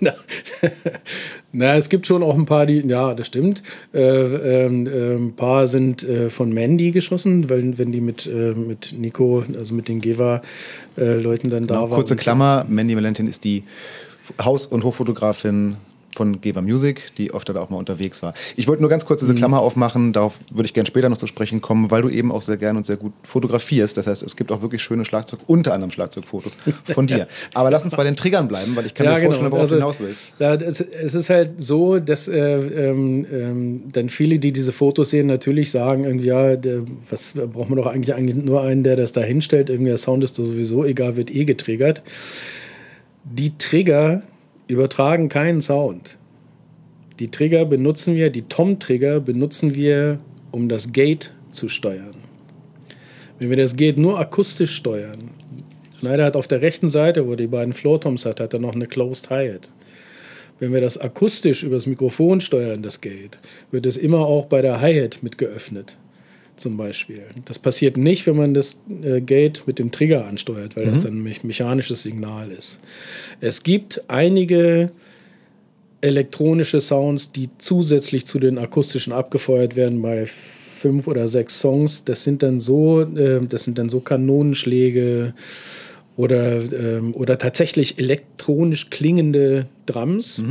A: Na, es gibt schon auch ein paar, ja, das stimmt. Ein paar sind von Mandy geschossen, weil wenn die mit Nico, also mit den Geva-Leuten dann da waren.
B: Kurze Klammer, Mandy Valentin ist die Haus- und Hochfotografin von Geber Music, die öfter da auch mal unterwegs war. Ich wollte nur ganz kurz diese Klammer aufmachen, darauf würde ich gerne später noch zu sprechen kommen, weil du eben auch sehr gerne und sehr gut fotografierst. Das heißt, es gibt auch wirklich schöne unter anderem Schlagzeugfotos von dir. Aber lass uns bei den Triggern bleiben, weil ich kann mir vorstellen, worauf du hinaus willst.
A: Ja, es ist halt so, dass dann viele, die diese Fotos sehen, natürlich sagen, irgendwie, ja, was braucht man doch eigentlich nur einen, der das da hinstellt. Irgendwie der Sound ist doch sowieso egal, wird eh getriggert. Die Trigger übertragen keinen Sound. Die Trigger benutzen wir, die Tom-Trigger benutzen wir, um das Gate zu steuern. Wenn wir das Gate nur akustisch steuern, Schneider hat auf der rechten Seite, wo er die beiden Floor-Toms hat er noch eine Closed Hi-Hat. Wenn wir das akustisch übers Mikrofon steuern, das Gate, wird es immer auch bei der Hi-Hat mit geöffnet. Zum Beispiel. Das passiert nicht, wenn man das Gate mit dem Trigger ansteuert, weil das dann ein mechanisches Signal ist. Es gibt einige elektronische Sounds, die zusätzlich zu den akustischen abgefeuert werden bei 5 oder 6 Songs. Das sind dann so Kanonenschläge oder tatsächlich elektronisch klingende Drums.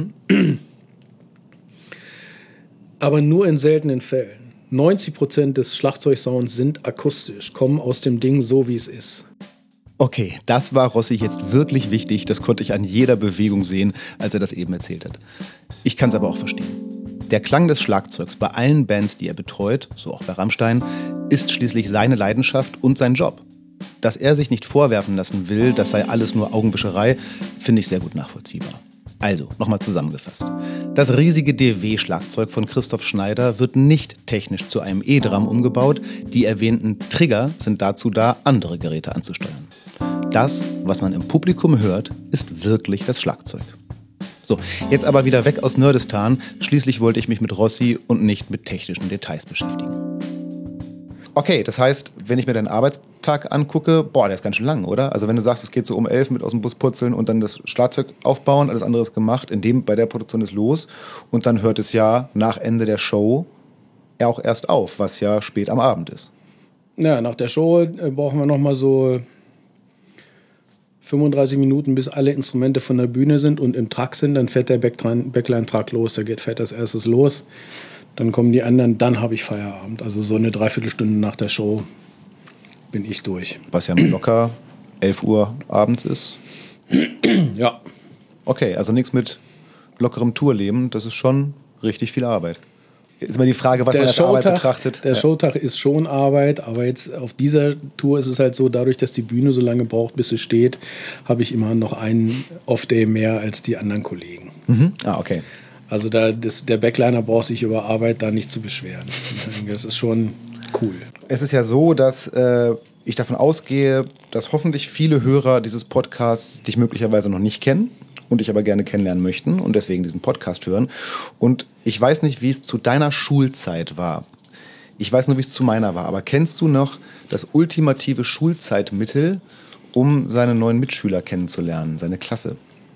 A: Aber nur in seltenen Fällen. 90% des Schlagzeugsounds sind akustisch, kommen aus dem Ding so, wie es ist.
B: Okay, das war Rossi jetzt wirklich wichtig. Das konnte ich an jeder Bewegung sehen, als er das eben erzählt hat. Ich kann es aber auch verstehen. Der Klang des Schlagzeugs bei allen Bands, die er betreut, so auch bei Rammstein, ist schließlich seine Leidenschaft und sein Job. Dass er sich nicht vorwerfen lassen will, das sei alles nur Augenwischerei, finde ich sehr gut nachvollziehbar. Also, nochmal zusammengefasst. Das riesige DW-Schlagzeug von Christoph Schneider wird nicht technisch zu einem E-Drum umgebaut. Die erwähnten Trigger sind dazu da, andere Geräte anzusteuern. Das, was man im Publikum hört, ist wirklich das Schlagzeug. So, jetzt aber wieder weg aus Nerdistan. Schließlich wollte ich mich mit Rossi und nicht mit technischen Details beschäftigen. Okay, das heißt, wenn ich mir deinen Arbeitstag angucke, der ist ganz schön lang, oder? Also wenn du sagst, es geht so um 11 mit aus dem Bus purzeln und dann das Schlagzeug aufbauen, alles andere ist gemacht, bei der Produktion ist los und dann hört es ja nach Ende der Show ja auch erst auf, was ja spät am Abend ist.
A: Ja, nach der Show brauchen wir noch mal so 35 Minuten, bis alle Instrumente von der Bühne sind und im Truck sind. Dann fährt der Backline-Truck los, fährt als erstes los. Dann kommen die anderen, dann habe ich Feierabend. Also so eine Dreiviertelstunde nach der Show bin ich durch.
B: Was ja locker 11 Uhr abends ist.
A: Ja.
B: Okay, also nichts mit lockerem Tourleben. Das ist schon richtig viel Arbeit. Jetzt mal die Frage, was man als Arbeit betrachtet.
A: Der Showtag ist schon Arbeit, aber jetzt auf dieser Tour ist es halt so, dadurch, dass die Bühne so lange braucht, bis sie steht, habe ich immer noch einen Off-Day mehr als die anderen Kollegen.
B: Okay.
A: Also der Backliner braucht sich über Arbeit da nicht zu beschweren. Das ist schon cool.
B: Es ist ja so, dass ich davon ausgehe, dass hoffentlich viele Hörer dieses Podcasts dich möglicherweise noch nicht kennen und dich aber gerne kennenlernen möchten und deswegen diesen Podcast hören. Und ich weiß nicht, wie es zu deiner Schulzeit war. Ich weiß nur, wie es zu meiner war. Aber kennst du noch das ultimative Schulzeitmittel, um seine neuen Mitschüler kennenzulernen, seine Klasse?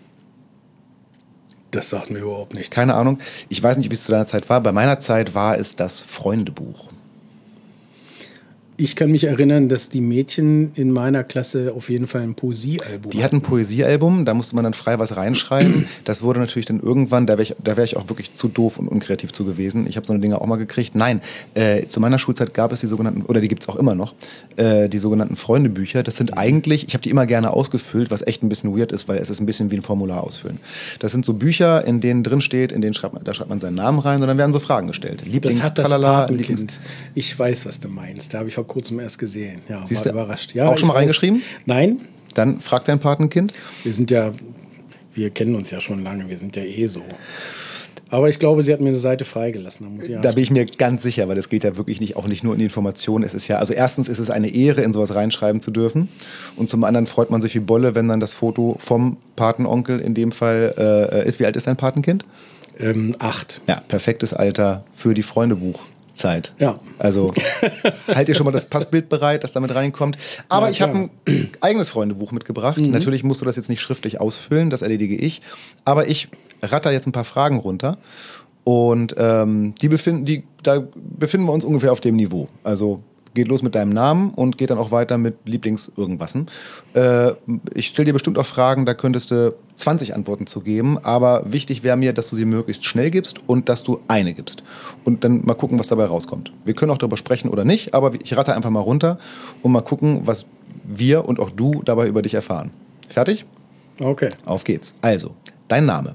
A: Das sagt mir überhaupt nichts.
B: Keine Ahnung. Ich weiß nicht, wie es zu deiner Zeit war. Bei meiner Zeit war es das Freundebuch.
A: Ich kann mich erinnern, dass die Mädchen in meiner Klasse auf jeden Fall ein Poesiealbum
B: Die hatten ein Poesiealbum, da musste man dann frei was reinschreiben. Das wurde natürlich dann irgendwann, da wär ich auch wirklich zu doof und unkreativ zu gewesen. Ich habe so eine Dinge auch mal gekriegt. Nein, zu meiner Schulzeit gab es die sogenannten, oder die gibt es auch immer noch, die sogenannten Freundebücher. Das sind eigentlich, ich habe die immer gerne ausgefüllt, was echt ein bisschen weird ist, weil es ist ein bisschen wie ein Formular ausfüllen. Das sind so Bücher, in denen drin steht, da schreibt man seinen Namen rein und dann werden so Fragen gestellt.
A: Das hat das Patenkind. Ich weiß, was du meinst. Da habe ich vor kurzem erst gesehen. Ja,
B: Siehst
A: war
B: du?
A: überrascht. Ja,
B: auch schon mal reingeschrieben?
A: Nein.
B: Dann fragt dein Patenkind.
A: Wir kennen uns ja schon lange, wir sind ja eh so. Aber ich glaube, sie hat mir eine Seite freigelassen.
B: Da bin ich mir ganz sicher, weil es geht ja wirklich nicht nur in die Information. Es ist ja, also erstens ist es eine Ehre, in sowas reinschreiben zu dürfen. Und zum anderen freut man sich wie Bolle, wenn dann das Foto vom Patenonkel in dem Fall ist. Wie alt ist dein Patenkind?
A: 8.
B: Ja, perfektes Alter für die Freundebüchzeit.
A: Ja.
B: Also halt ihr schon mal das Passbild bereit, das damit reinkommt. Aber ich habe ein eigenes Freundebuch mitgebracht. Natürlich musst du das jetzt nicht schriftlich ausfüllen, das erledige ich. Aber ich ratter jetzt ein paar Fragen runter. Und da befinden wir uns ungefähr auf dem Niveau. Also geht los mit deinem Namen und geht dann auch weiter mit Lieblings-Irgendwassen. Ich stelle dir bestimmt auch Fragen, da könntest du 20 Antworten zu geben, aber wichtig wäre mir, dass du sie möglichst schnell gibst und dass du eine gibst. Und dann mal gucken, was dabei rauskommt. Wir können auch darüber sprechen oder nicht, aber ich rate einfach mal runter und mal gucken, was wir und auch du dabei über dich erfahren. Fertig?
A: Okay.
B: Auf geht's. Also, dein Name.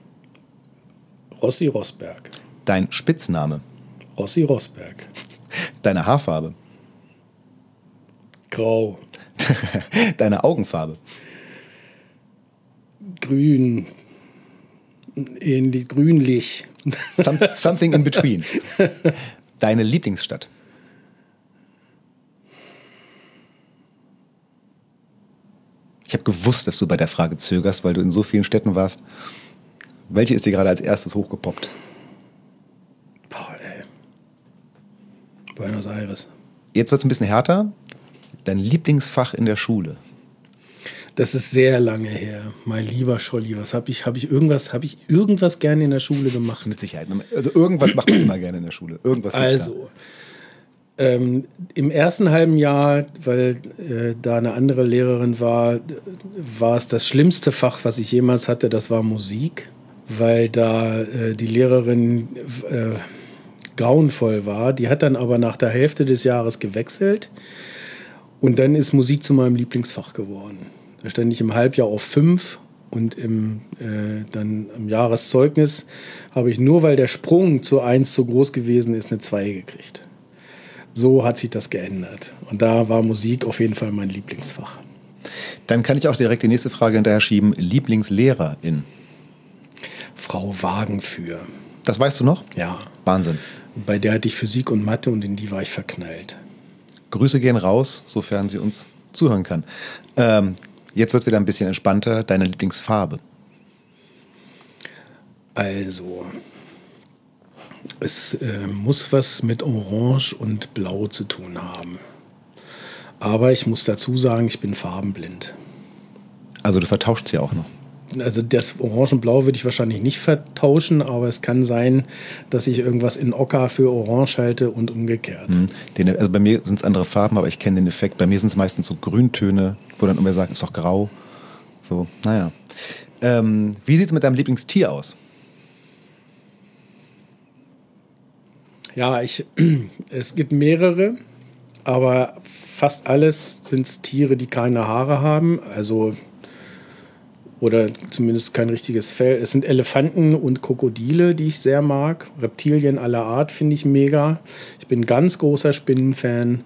A: Rossi Rossberg.
B: Dein Spitzname.
A: Rossi Rossberg.
B: Deine Haarfarbe.
A: Grau.
B: Deine Augenfarbe.
A: Grün. Ähnlich grünlich.
B: Something in between. Deine Lieblingsstadt. Ich habe gewusst, dass du bei der Frage zögerst, weil du in so vielen Städten warst. Welche ist dir gerade als erstes hochgepoppt?
A: Boah, ey. Buenos Aires.
B: Jetzt wird es ein bisschen härter. Dein Lieblingsfach in der Schule.
A: Das ist sehr lange her. Mein lieber Scholli, was habe ich irgendwas gerne in der Schule gemacht?
B: Mit Sicherheit. Also irgendwas macht man immer gerne in der Schule. Irgendwas gibt's
A: im ersten halben Jahr, weil da eine andere Lehrerin war es das schlimmste Fach, was ich jemals hatte, das war Musik, weil da die Lehrerin grauenvoll war. Die hat dann aber nach der Hälfte des Jahres gewechselt und dann ist Musik zu meinem Lieblingsfach geworden. Da stand ich im Halbjahr auf 5 und dann im Jahreszeugnis habe ich nur, weil der Sprung zu 1 zu groß gewesen ist, eine 2 gekriegt. So hat sich das geändert. Und da war Musik auf jeden Fall mein Lieblingsfach.
B: Dann kann ich auch direkt die nächste Frage hinterher schieben. Lieblingslehrerin?
A: Frau Wagenführ.
B: Das weißt du noch?
A: Ja.
B: Wahnsinn.
A: Bei der hatte ich Physik und Mathe und in die war ich verknallt.
B: Grüße gehen raus, sofern sie uns zuhören kann. Jetzt wird es wieder ein bisschen entspannter. Deine Lieblingsfarbe?
A: Also, es muss was mit Orange und Blau zu tun haben. Aber ich muss dazu sagen, ich bin farbenblind.
B: Also du vertauschst sie auch noch?
A: Also das Orange und Blau würde ich wahrscheinlich nicht vertauschen, aber es kann sein, dass ich irgendwas in Ocker für Orange halte und umgekehrt.
B: Also bei mir sind es andere Farben, aber ich kenne den Effekt. Bei mir sind es meistens so Grüntöne, wo dann immer sagt, ist doch grau. So, naja. Wie sieht es mit deinem Lieblingstier aus?
A: Ja, es gibt mehrere, aber fast alles sind Tiere, die keine Haare haben, also oder zumindest kein richtiges Fell. Es sind Elefanten und Krokodile, die ich sehr mag. Reptilien aller Art finde ich mega. Ich bin ein ganz großer Spinnenfan.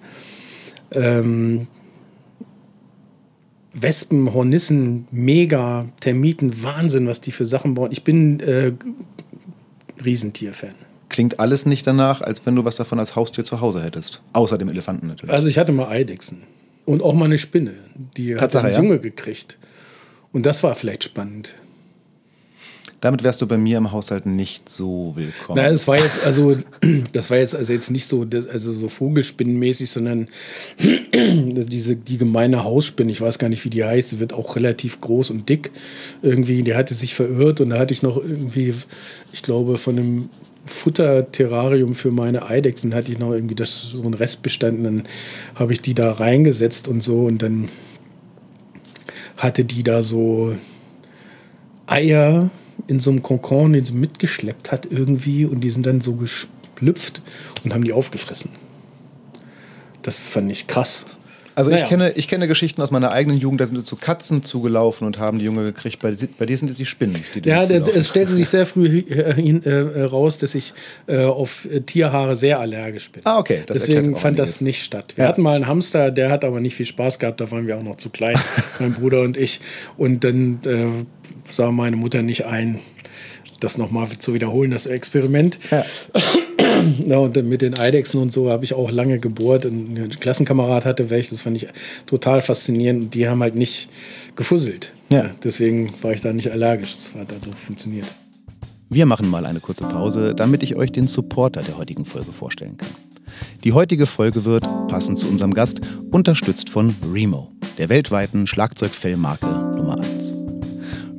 A: Wespen, Hornissen, mega. Termiten, Wahnsinn, was die für Sachen bauen. Ich bin Riesentierfan.
B: Klingt alles nicht danach, als wenn du was davon als Haustier zu Hause hättest. Außer dem Elefanten natürlich.
A: Also ich hatte mal Eidechsen. Und auch mal eine Spinne. Die hat einen Junge gekriegt. Und das war vielleicht spannend.
B: Damit wärst du bei mir im Haushalt nicht so willkommen.
A: Nein, das war jetzt nicht so, so vogelspinnenmäßig, sondern die gemeine Hausspinne, ich weiß gar nicht, wie die heißt, die wird auch relativ groß und dick irgendwie, die hatte sich verirrt und da hatte ich noch irgendwie, ich glaube, von einem Futterterrarium für meine Eidechsen hatte ich noch irgendwie so einen Restbestand und dann habe ich die da reingesetzt und so und dann hatte die da so Eier in so einem Kokon, den sie mitgeschleppt hat irgendwie und die sind dann so geschlüpft und haben die aufgefressen. Das fand ich krass.
B: Also ich kenne Geschichten aus meiner eigenen Jugend, da sind wir zu Katzen zugelaufen und haben die Junge gekriegt. Bei dir sind es die Spinnen.
A: Es stellte sich sehr früh raus, dass ich auf Tierhaare sehr allergisch bin.
B: Ah, okay.
A: Deswegen fand das nicht statt. Wir hatten mal einen Hamster, der hat aber nicht viel Spaß gehabt, da waren wir auch noch zu klein, mein Bruder und ich. Und dann sah meine Mutter nicht ein, das nochmal zu wiederholen, das Experiment. Ja. Ja, und mit den Eidechsen und so habe ich auch lange gebohrt. Und ein Klassenkamerad hatte welches, das fand ich total faszinierend. Und die haben halt nicht gefusselt. Ja. Deswegen war ich da nicht allergisch. Das hat also funktioniert.
B: Wir machen mal eine kurze Pause, damit ich euch den Supporter der heutigen Folge vorstellen kann. Die heutige Folge wird, passend zu unserem Gast, unterstützt von Remo, der weltweiten Schlagzeugfellmarke Nummer 1.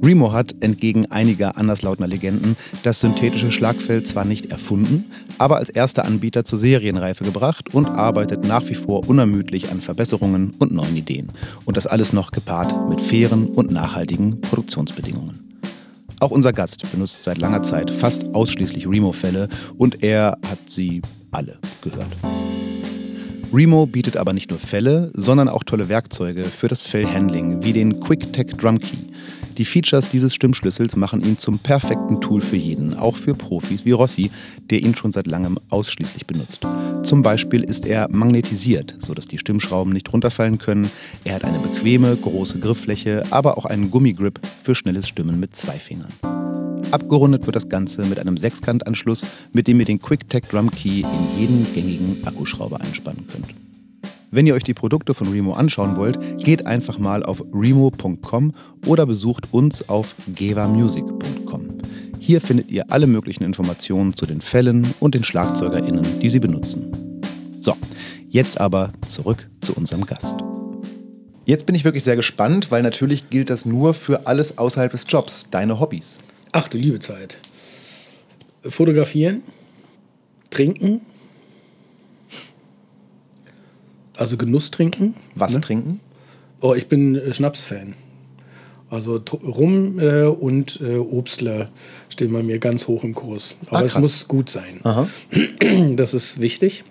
B: Remo hat, entgegen einiger anderslautender Legenden, das synthetische Schlagfell zwar nicht erfunden, aber als erster Anbieter zur Serienreife gebracht und arbeitet nach wie vor unermüdlich an Verbesserungen und neuen Ideen. Und das alles noch gepaart mit fairen und nachhaltigen Produktionsbedingungen. Auch unser Gast benutzt seit langer Zeit fast ausschließlich Remo-Fälle und er hat sie alle gehört. Remo bietet aber nicht nur Fälle, sondern auch tolle Werkzeuge für das Fellhandling, wie den QuickTech Drum Key. Die Features dieses Stimmschlüssels machen ihn zum perfekten Tool für jeden, auch für Profis wie Rossi, der ihn schon seit langem ausschließlich benutzt. Zum Beispiel ist er magnetisiert, sodass die Stimmschrauben nicht runterfallen können. Er hat eine bequeme, große Grifffläche, aber auch einen Gummigrip für schnelles Stimmen mit 2 Fingern. Abgerundet wird das Ganze mit einem Sechskantanschluss, mit dem ihr den QuickTech Drum Key in jeden gängigen Akkuschrauber einspannen könnt. Wenn ihr euch die Produkte von Remo anschauen wollt, geht einfach mal auf remo.com oder besucht uns auf gevamusic.com. Hier findet ihr alle möglichen Informationen zu den Fällen und den SchlagzeugerInnen, die sie benutzen. So, jetzt aber zurück zu unserem Gast. Jetzt bin ich wirklich sehr gespannt, weil natürlich gilt das nur für alles außerhalb des Jobs, deine Hobbys.
A: Ach du liebe Zeit. Fotografieren, trinken, also Genuss trinken.
B: Was trinken?
A: Oh, ich bin Schnaps-Fan. Also Rum und Obstler stehen bei mir ganz hoch im Kurs. Aber es muss gut sein.
B: Aha.
A: Das ist wichtig.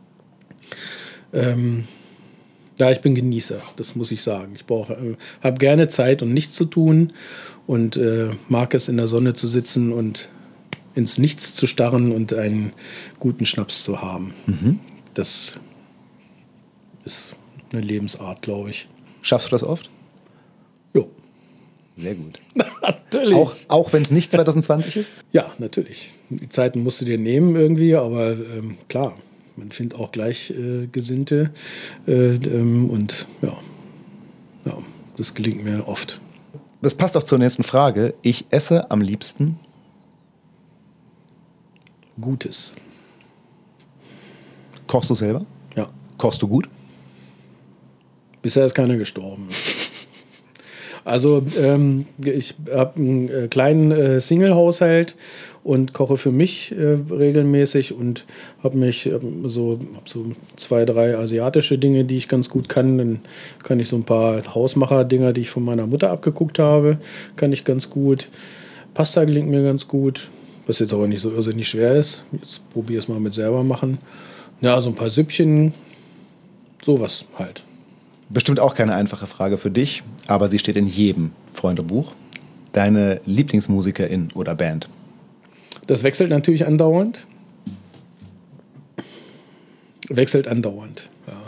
A: Ja, ich bin Genießer, das muss ich sagen. Ich habe gerne Zeit und nichts zu tun und mag es in der Sonne zu sitzen und ins Nichts zu starren und einen guten Schnaps zu haben. Mhm. Das ist eine Lebensart, glaube ich.
B: Schaffst du das oft?
A: Jo.
B: Sehr gut.
A: Natürlich.
B: Auch wenn es nicht 2020 ist?
A: Ja, natürlich. Die Zeiten musst du dir nehmen irgendwie, aber klar, man findet auch Gleichgesinnte und ja, das gelingt mir oft.
B: Das passt auch zur nächsten Frage. Ich esse am liebsten
A: Gutes.
B: Kochst du selber?
A: Ja.
B: Kochst du gut?
A: Bisher ist keiner gestorben. Also ich habe einen kleinen Single-Haushalt und koche für mich regelmäßig und habe so 2, 3 asiatische Dinge, die ich ganz gut kann. Dann kann ich so ein paar Hausmacher-Dinger, die ich von meiner Mutter abgeguckt habe, kann ich ganz gut. Pasta gelingt mir ganz gut, was jetzt aber nicht so irrsinnig schwer ist. Jetzt probiere ich es mal mit selber machen. Ja, so ein paar Süppchen, sowas halt.
B: Bestimmt auch keine einfache Frage für dich, aber sie steht in jedem Freundebuch. Deine Lieblingsmusikerin oder Band?
A: Das wechselt natürlich andauernd. Ja.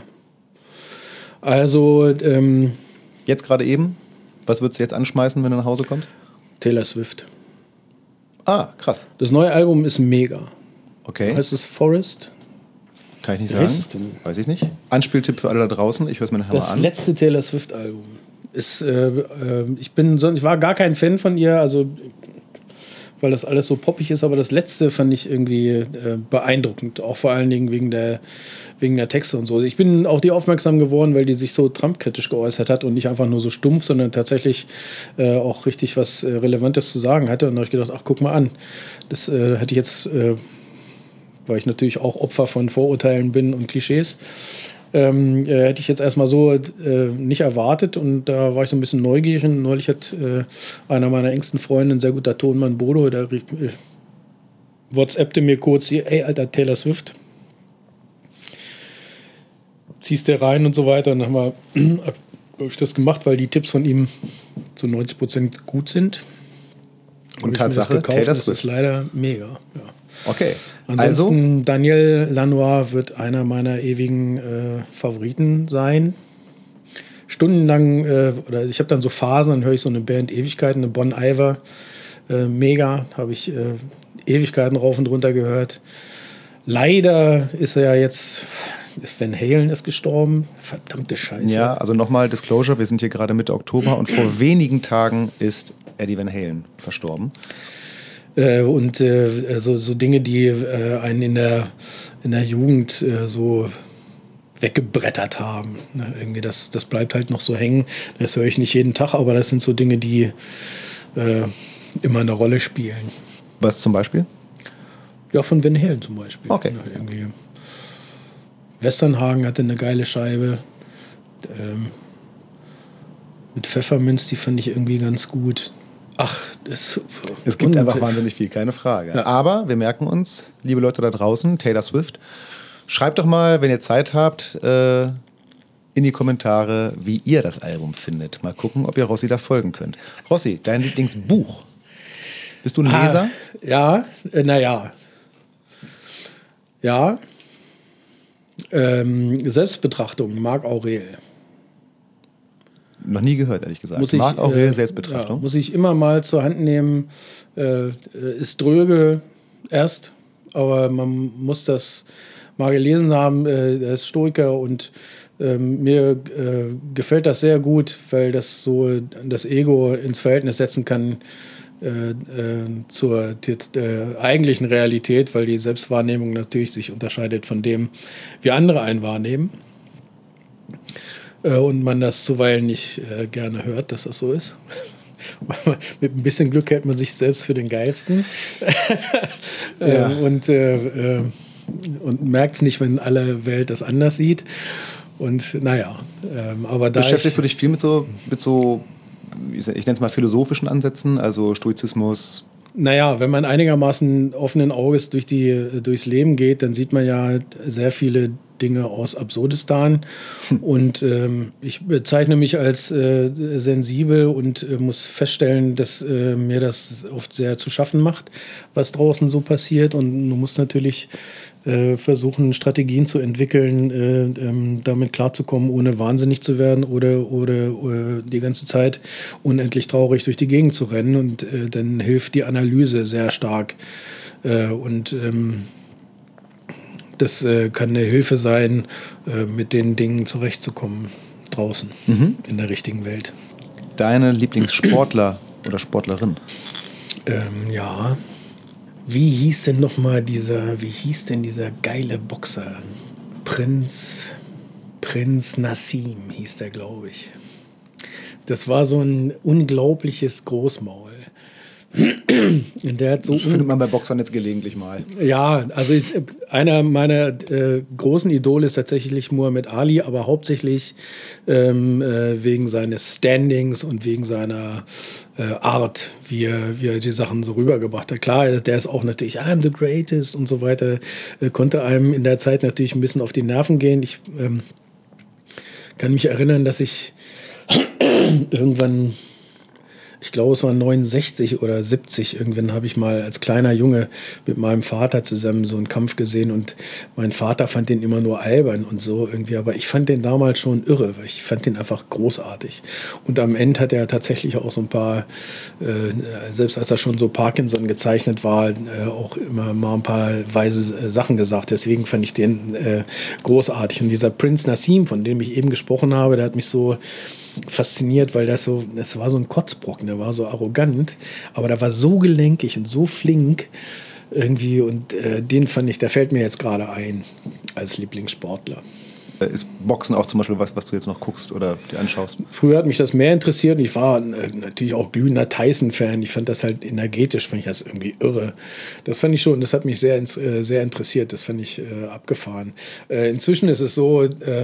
A: Also
B: jetzt gerade eben? Was würdest du jetzt anschmeißen, wenn du nach Hause kommst?
A: Taylor Swift.
B: Ah, krass.
A: Das neue Album ist mega.
B: Okay.
A: Heißt es Forest?
B: Kann ich nicht
A: Wie
B: sagen.
A: heißt es denn?
B: Weiß ich nicht. Anspieltipp für alle da draußen. Ich höre es mir nachher mal
A: Das
B: an.
A: letzte Taylor Swift-Album ist. Ich war gar kein Fan von ihr, also weil das alles so poppig ist, aber das letzte fand ich irgendwie beeindruckend, auch vor allen Dingen wegen der Texte und so. Ich bin auf die aufmerksam geworden, weil die sich so Trump-kritisch geäußert hat und nicht einfach nur so stumpf, sondern tatsächlich auch richtig was Relevantes zu sagen hatte. Und da habe ich gedacht, ach, guck mal an, das hätte ich jetzt, weil ich natürlich auch Opfer von Vorurteilen bin und Klischees, hätte ich jetzt erstmal so nicht erwartet und da war ich so ein bisschen neugierig und neulich hat einer meiner engsten Freunde, ein sehr guter Tonmann Bodo, der WhatsAppte mir kurz, ey Alter, Taylor Swift, ziehst du rein und so weiter und dann habe ich das gemacht, weil die Tipps von ihm zu 90% gut sind.
B: Und Tatsache,
A: Taylor Swift. Das ist leider mega, ja.
B: Okay.
A: Ansonsten, also, Daniel Lanois wird einer meiner ewigen Favoriten sein. Stundenlang, oder ich habe dann so Phasen, dann höre ich so eine Band Ewigkeiten, eine Bon Iver, mega, habe ich Ewigkeiten rauf und runter gehört. Leider ist er ja jetzt, Van Halen ist gestorben, verdammte Scheiße.
B: Ja, also nochmal Disclosure, wir sind hier gerade Mitte Oktober und vor wenigen Tagen ist Eddie Van Halen verstorben.
A: Und so Dinge, die einen in der Jugend so weggebrettert haben. Ne? Irgendwie das bleibt halt noch so hängen. Das höre ich nicht jeden Tag, aber das sind so Dinge, die immer eine Rolle spielen.
B: Was zum Beispiel?
A: Ja, von Van Halen zum Beispiel.
B: Okay.
A: Ja, irgendwie. Westernhagen hatte eine geile Scheibe. Mit Pfefferminz, die fand ich irgendwie ganz gut. Ach,
B: es gibt einfach wahnsinnig viel, keine Frage. Ja. Aber wir merken uns, liebe Leute da draußen, Taylor Swift, schreibt doch mal, wenn ihr Zeit habt, in die Kommentare, wie ihr das Album findet. Mal gucken, ob ihr Rossi da folgen könnt. Rossi, dein Lieblingsbuch? Bist du ein Leser?
A: Ja, naja. Ja. Selbstbetrachtung, Marc Aurel.
B: Noch nie gehört, ehrlich gesagt. Marc Aurel, Selbstbetrachtung.
A: Ja, muss ich immer mal zur Hand nehmen. Ist dröge erst, aber man muss das mal gelesen haben. Er ist Stoiker und mir gefällt das sehr gut, weil das so das Ego ins Verhältnis setzen kann zur eigentlichen Realität, weil die Selbstwahrnehmung natürlich sich unterscheidet von dem, wie andere einen wahrnehmen. Und man das zuweilen nicht gerne hört, dass das so ist. Mit ein bisschen Glück hält man sich selbst für den Geilsten. Ja. Und merkt es nicht, wenn alle Welt das anders sieht. Und naja, aber da
B: beschäftigst du dich viel mit so ich nenne es mal philosophischen Ansätzen, also Stoizismus?
A: Naja, wenn man einigermaßen offenen Auges durchs Leben geht, dann sieht man ja sehr viele Dinge aus Absurdistan. Und ich bezeichne mich als sensibel und muss feststellen, dass mir das oft sehr zu schaffen macht, was draußen so passiert. Und du musst natürlich versuchen, Strategien zu entwickeln, damit klarzukommen, ohne wahnsinnig zu werden oder die ganze Zeit unendlich traurig durch die Gegend zu rennen. Und dann hilft die Analyse sehr stark. Das kann eine Hilfe sein, mit den Dingen zurechtzukommen draußen in der richtigen Welt.
B: Deine Lieblingssportler oder Sportlerin?
A: Ja. Wie hieß denn dieser geile Boxer? Prinz Nassim hieß der, glaube ich. Das war so ein unglaubliches Großmaul. Und der hat so
B: das findet man bei Boxern jetzt gelegentlich mal.
A: Ja, also einer meiner großen Idole ist tatsächlich Muhammad Ali, aber hauptsächlich wegen seines Standings und wegen seiner Art, wie er die Sachen so rübergebracht hat. Klar, der ist auch natürlich I'm the greatest und so weiter, konnte einem in der Zeit natürlich ein bisschen auf die Nerven gehen. Ich kann mich erinnern, dass ich irgendwann, ich glaube, es war 69 oder 70. Irgendwann habe ich mal als kleiner Junge mit meinem Vater zusammen so einen Kampf gesehen und mein Vater fand den immer nur albern und so irgendwie. Aber ich fand den damals schon irre. Ich fand den einfach großartig. Und am Ende hat er tatsächlich auch so ein paar, selbst als er schon so Parkinson gezeichnet war, auch immer mal ein paar weise Sachen gesagt. Deswegen fand ich den großartig. Und dieser Prinz Nassim, von dem ich eben gesprochen habe, der hat mich so fasziniert, weil das war so ein Kotzbrocken, der war so arrogant, aber der war so gelenkig und so flink irgendwie und den fand ich, der fällt mir jetzt gerade ein als Lieblingssportler.
B: Ist Boxen auch zum Beispiel was du jetzt noch guckst oder dir anschaust?
A: Früher hat mich das mehr interessiert. Ich war natürlich auch glühender Tyson-Fan. Ich fand das halt energetisch, fand ich das irgendwie irre. Das fand ich schon, das hat mich sehr, sehr interessiert. Das fand ich abgefahren. Inzwischen ist es so,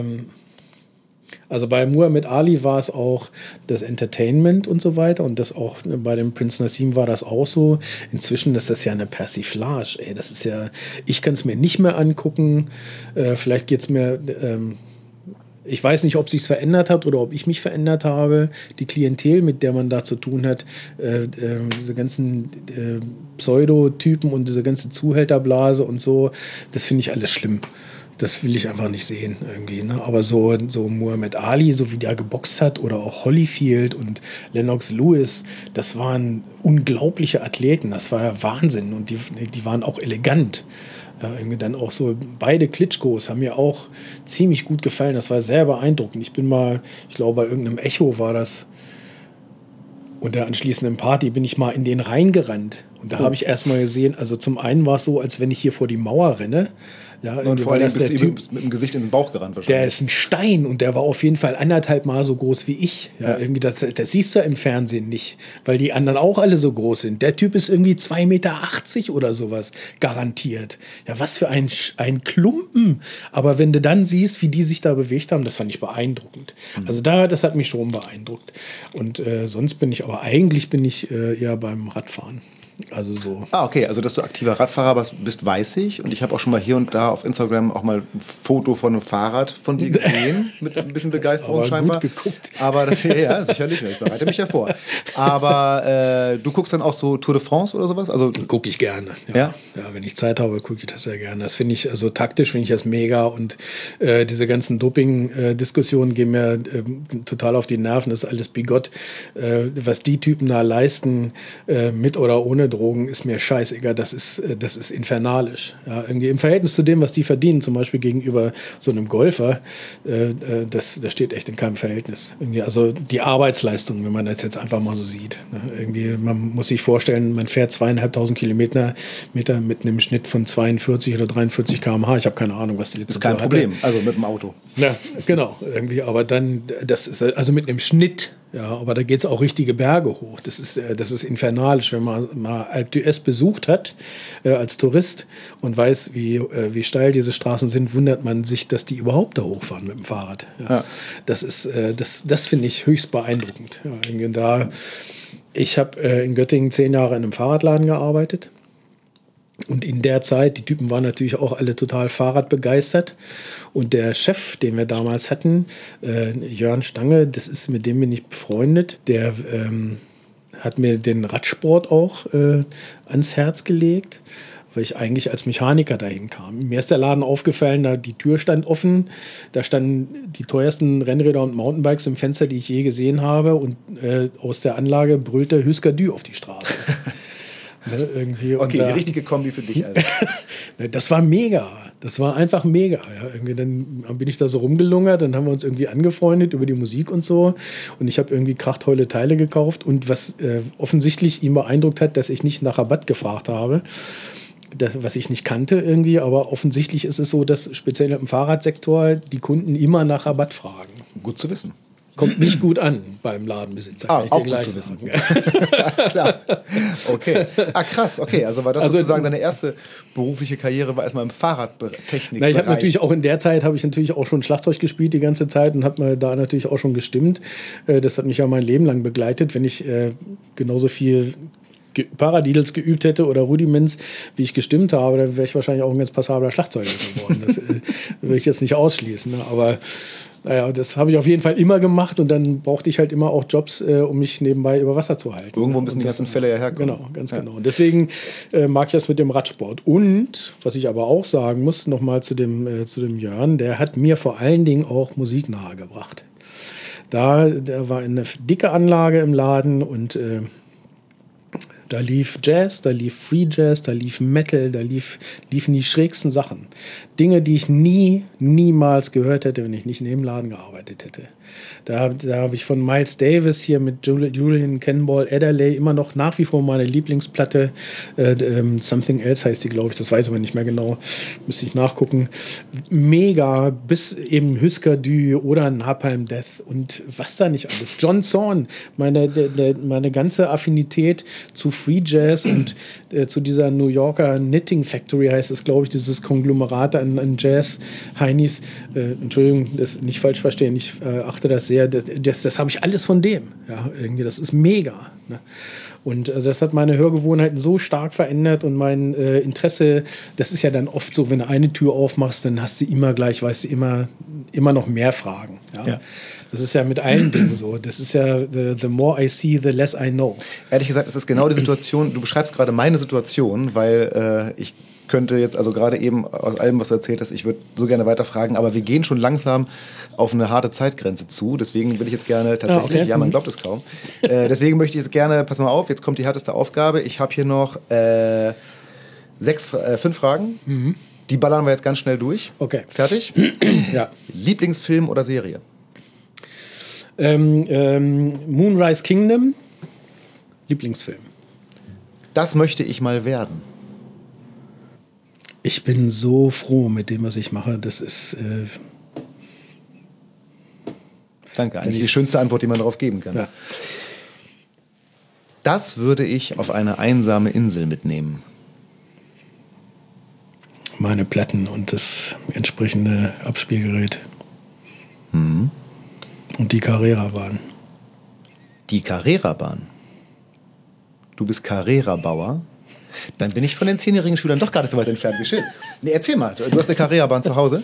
A: also bei Muhammad Ali war es auch das Entertainment und so weiter und das auch bei dem Prinz Nassim war das auch so. Inzwischen ist das ja eine Persiflage. Das ist ja, ich kann es mir nicht mehr angucken. Vielleicht geht es mir, ich weiß nicht, ob sich's verändert hat oder ob ich mich verändert habe. Die Klientel, mit der man da zu tun hat, diese ganzen Pseudotypen und diese ganze Zuhälterblase und so, das finde ich alles schlimm. Das will ich einfach nicht sehen irgendwie. Ne? Aber so Muhammad Ali, so wie der geboxt hat, oder auch Holyfield und Lennox Lewis, das waren unglaubliche Athleten. Das war ja Wahnsinn. Und die waren auch elegant. Irgendwie dann auch so, beide Klitschkos haben mir auch ziemlich gut gefallen. Das war sehr beeindruckend. Ich glaube, bei irgendeinem Echo war das, und der anschließenden Party bin ich mal in den reingerannt. Und da habe ich erst mal gesehen, also zum einen war es so, als wenn ich hier vor die Mauer renne. Ja,
B: und vor allem bist du mit dem Gesicht in den Bauch gerannt wahrscheinlich.
A: Der ist ein Stein und der war auf jeden Fall 1,5 Mal so groß wie ich. Ja, irgendwie das siehst du im Fernsehen nicht, weil die anderen auch alle so groß sind. Der Typ ist irgendwie 2,80 Meter oder sowas, garantiert. Ja, was für ein Klumpen. Aber wenn du dann siehst, wie die sich da bewegt haben, das fand ich beeindruckend. Also das hat mich schon beeindruckt. Und sonst bin ich eher beim Radfahren. Also so.
B: Okay, also dass du aktiver Radfahrer bist, weiß ich. Und ich habe auch schon mal hier und da auf Instagram auch mal ein Foto von einem Fahrrad von dir gesehen. Mit ein bisschen Begeisterung
A: aber
B: scheinbar.
A: Gut geguckt.
B: Aber das ja, sicherlich, ich bereite mich ja vor. Aber du guckst dann auch so Tour de France oder sowas? Also
A: gucke ich gerne.
B: Ja,
A: wenn ich Zeit habe, gucke ich das sehr gerne. Das finde ich, also taktisch finde ich das mega. Und diese ganzen Doping-Diskussionen gehen mir total auf die Nerven. Das ist alles bigott. Was die Typen da leisten, mit oder ohne Drogen, ist mir scheißegal. Das ist infernalisch. Ja, irgendwie im Verhältnis zu dem, was die verdienen, zum Beispiel gegenüber so einem Golfer, das steht echt in keinem Verhältnis. Irgendwie, also die Arbeitsleistung, wenn man das jetzt einfach mal so sieht. Ne? Irgendwie, man muss sich vorstellen, man fährt 2.500 Kilometer mit einem Schnitt von 42 oder 43 km/h. Ich habe keine Ahnung, was die letzte
B: ist kein Problem, also mit dem Auto.
A: Ja, genau. Irgendwie, aber dann, das ist also mit einem Schnitt. Ja, aber da geht es auch richtige Berge hoch. Das ist infernalisch, wenn man mal Alpe d'Huez besucht hat als Tourist und weiß, wie steil diese Straßen sind, wundert man sich, dass die überhaupt da hochfahren mit dem Fahrrad. Ja. Das finde ich höchst beeindruckend. Ja, ich habe in Göttingen 10 Jahre in einem Fahrradladen gearbeitet. Und in der Zeit, die Typen waren natürlich auch alle total fahrradbegeistert. Und der Chef, den wir damals hatten, Jörn Stange, mit dem bin ich befreundet, der hat mir den Radsport auch ans Herz gelegt, weil ich eigentlich als Mechaniker dahin kam. Mir ist der Laden aufgefallen, die Tür stand offen, da standen die teuersten Rennräder und Mountainbikes im Fenster, die ich je gesehen habe. Und aus der Anlage brüllte Husker Du auf die Straße. Ne, irgendwie.
B: Okay, die richtige Kombi für dich also.
A: Das war mega. Das war einfach mega. Ja, irgendwie dann bin ich da so rumgelungert, dann haben wir uns irgendwie angefreundet über die Musik und so. Und ich habe irgendwie krachtvolle Teile gekauft. Und was offensichtlich ihn beeindruckt hat, dass ich nicht nach Rabatt gefragt habe. Was ich nicht kannte irgendwie. Aber offensichtlich ist es so, dass speziell im Fahrradsektor die Kunden immer nach Rabatt fragen.
B: Gut zu wissen.
A: Kommt nicht gut an beim Ladenbesitzer.
B: Kann ich dir gleich sagen. Alles klar. Okay. Krass. Okay, also war das sozusagen deine erste berufliche Karriere, war erstmal im Fahrradtechnik.
A: Ich habe natürlich auch in der Zeit auch schon Schlagzeug gespielt die ganze Zeit und habe mir da natürlich auch schon gestimmt. Das hat mich ja mein Leben lang begleitet, wenn ich genauso viel Paradiddles geübt hätte oder Rudiments, wie ich gestimmt habe, dann wäre ich wahrscheinlich auch ein ganz passabler Schlagzeuger geworden. Das würde ich jetzt nicht ausschließen. Ne? Aber naja, das habe ich auf jeden Fall immer gemacht und dann brauchte ich halt immer auch Jobs, um mich nebenbei über Wasser zu halten.
B: Irgendwo müssen die ganzen Fälle ja herkommen.
A: Genau, ganz genau. Und deswegen mag ich das mit dem Radsport. Und, was ich aber auch sagen muss, nochmal zu dem Jörn, der hat mir vor allen Dingen auch Musik nahegebracht. Da war eine dicke Anlage im Laden und da lief Jazz, da lief Free Jazz, da lief Metal, da liefen die schrägsten Sachen. Dinge, die ich niemals gehört hätte, wenn ich nicht in dem Laden gearbeitet hätte. Da habe ich von Miles Davis hier mit Julian Cannonball Adderley immer noch nach wie vor meine Lieblingsplatte. Something Else heißt die, glaube ich, das weiß ich aber nicht mehr genau. Müsste ich nachgucken. Mega, bis eben Husker Du oder Napalm Death und was da nicht alles. John Zorn, meine ganze Affinität zu Free Jazz und zu dieser New Yorker Knitting Factory heißt es, glaube ich, dieses Konglomerat an Jazz-Heinis. Entschuldigung, das nicht falsch verstehen, ich achte das sehr. Das habe ich alles von dem. Ja, irgendwie, das ist mega. Ne? Und also das hat meine Hörgewohnheiten so stark verändert und mein Interesse, das ist ja dann oft so, wenn du eine Tür aufmachst, dann hast du immer gleich, weißt du, immer noch mehr Fragen. Ja? Ja. Das ist ja mit allen Dingen so. Das ist ja, the more I see, the less I know.
B: Ehrlich gesagt, es ist genau die Situation, du beschreibst gerade meine Situation, weil ich könnte jetzt, also gerade eben aus allem, was du erzählt hast, ich würde so gerne weiterfragen, aber wir gehen schon langsam auf eine harte Zeitgrenze zu. Deswegen will ich jetzt gerne tatsächlich, ja, man glaubt es kaum, deswegen möchte ich jetzt gerne, pass mal auf, jetzt kommt die härteste Aufgabe. Ich habe hier noch 5 Fragen. Mhm. Die ballern wir jetzt ganz schnell durch.
A: Okay.
B: Fertig?
A: Ja.
B: Lieblingsfilm oder Serie?
A: Moonrise Kingdom. Lieblingsfilm.
B: das möchte ich mal werden?
A: Ich bin so froh mit dem, was ich mache. Das ist...
B: Danke, eigentlich die schönste Antwort, die man darauf geben kann.
A: Ja.
B: Das würde ich auf eine einsame Insel mitnehmen.
A: Meine Platten und das entsprechende Abspielgerät.
B: Mhm.
A: Und die Carrera-Bahn.
B: Die Carrera-Bahn? Du bist Carrera-Bauer? Dann bin ich von den 10-jährigen Schülern doch gar nicht so weit entfernt. Wie schön. Nee, erzähl mal, du hast eine Carrera-Bahn zu Hause?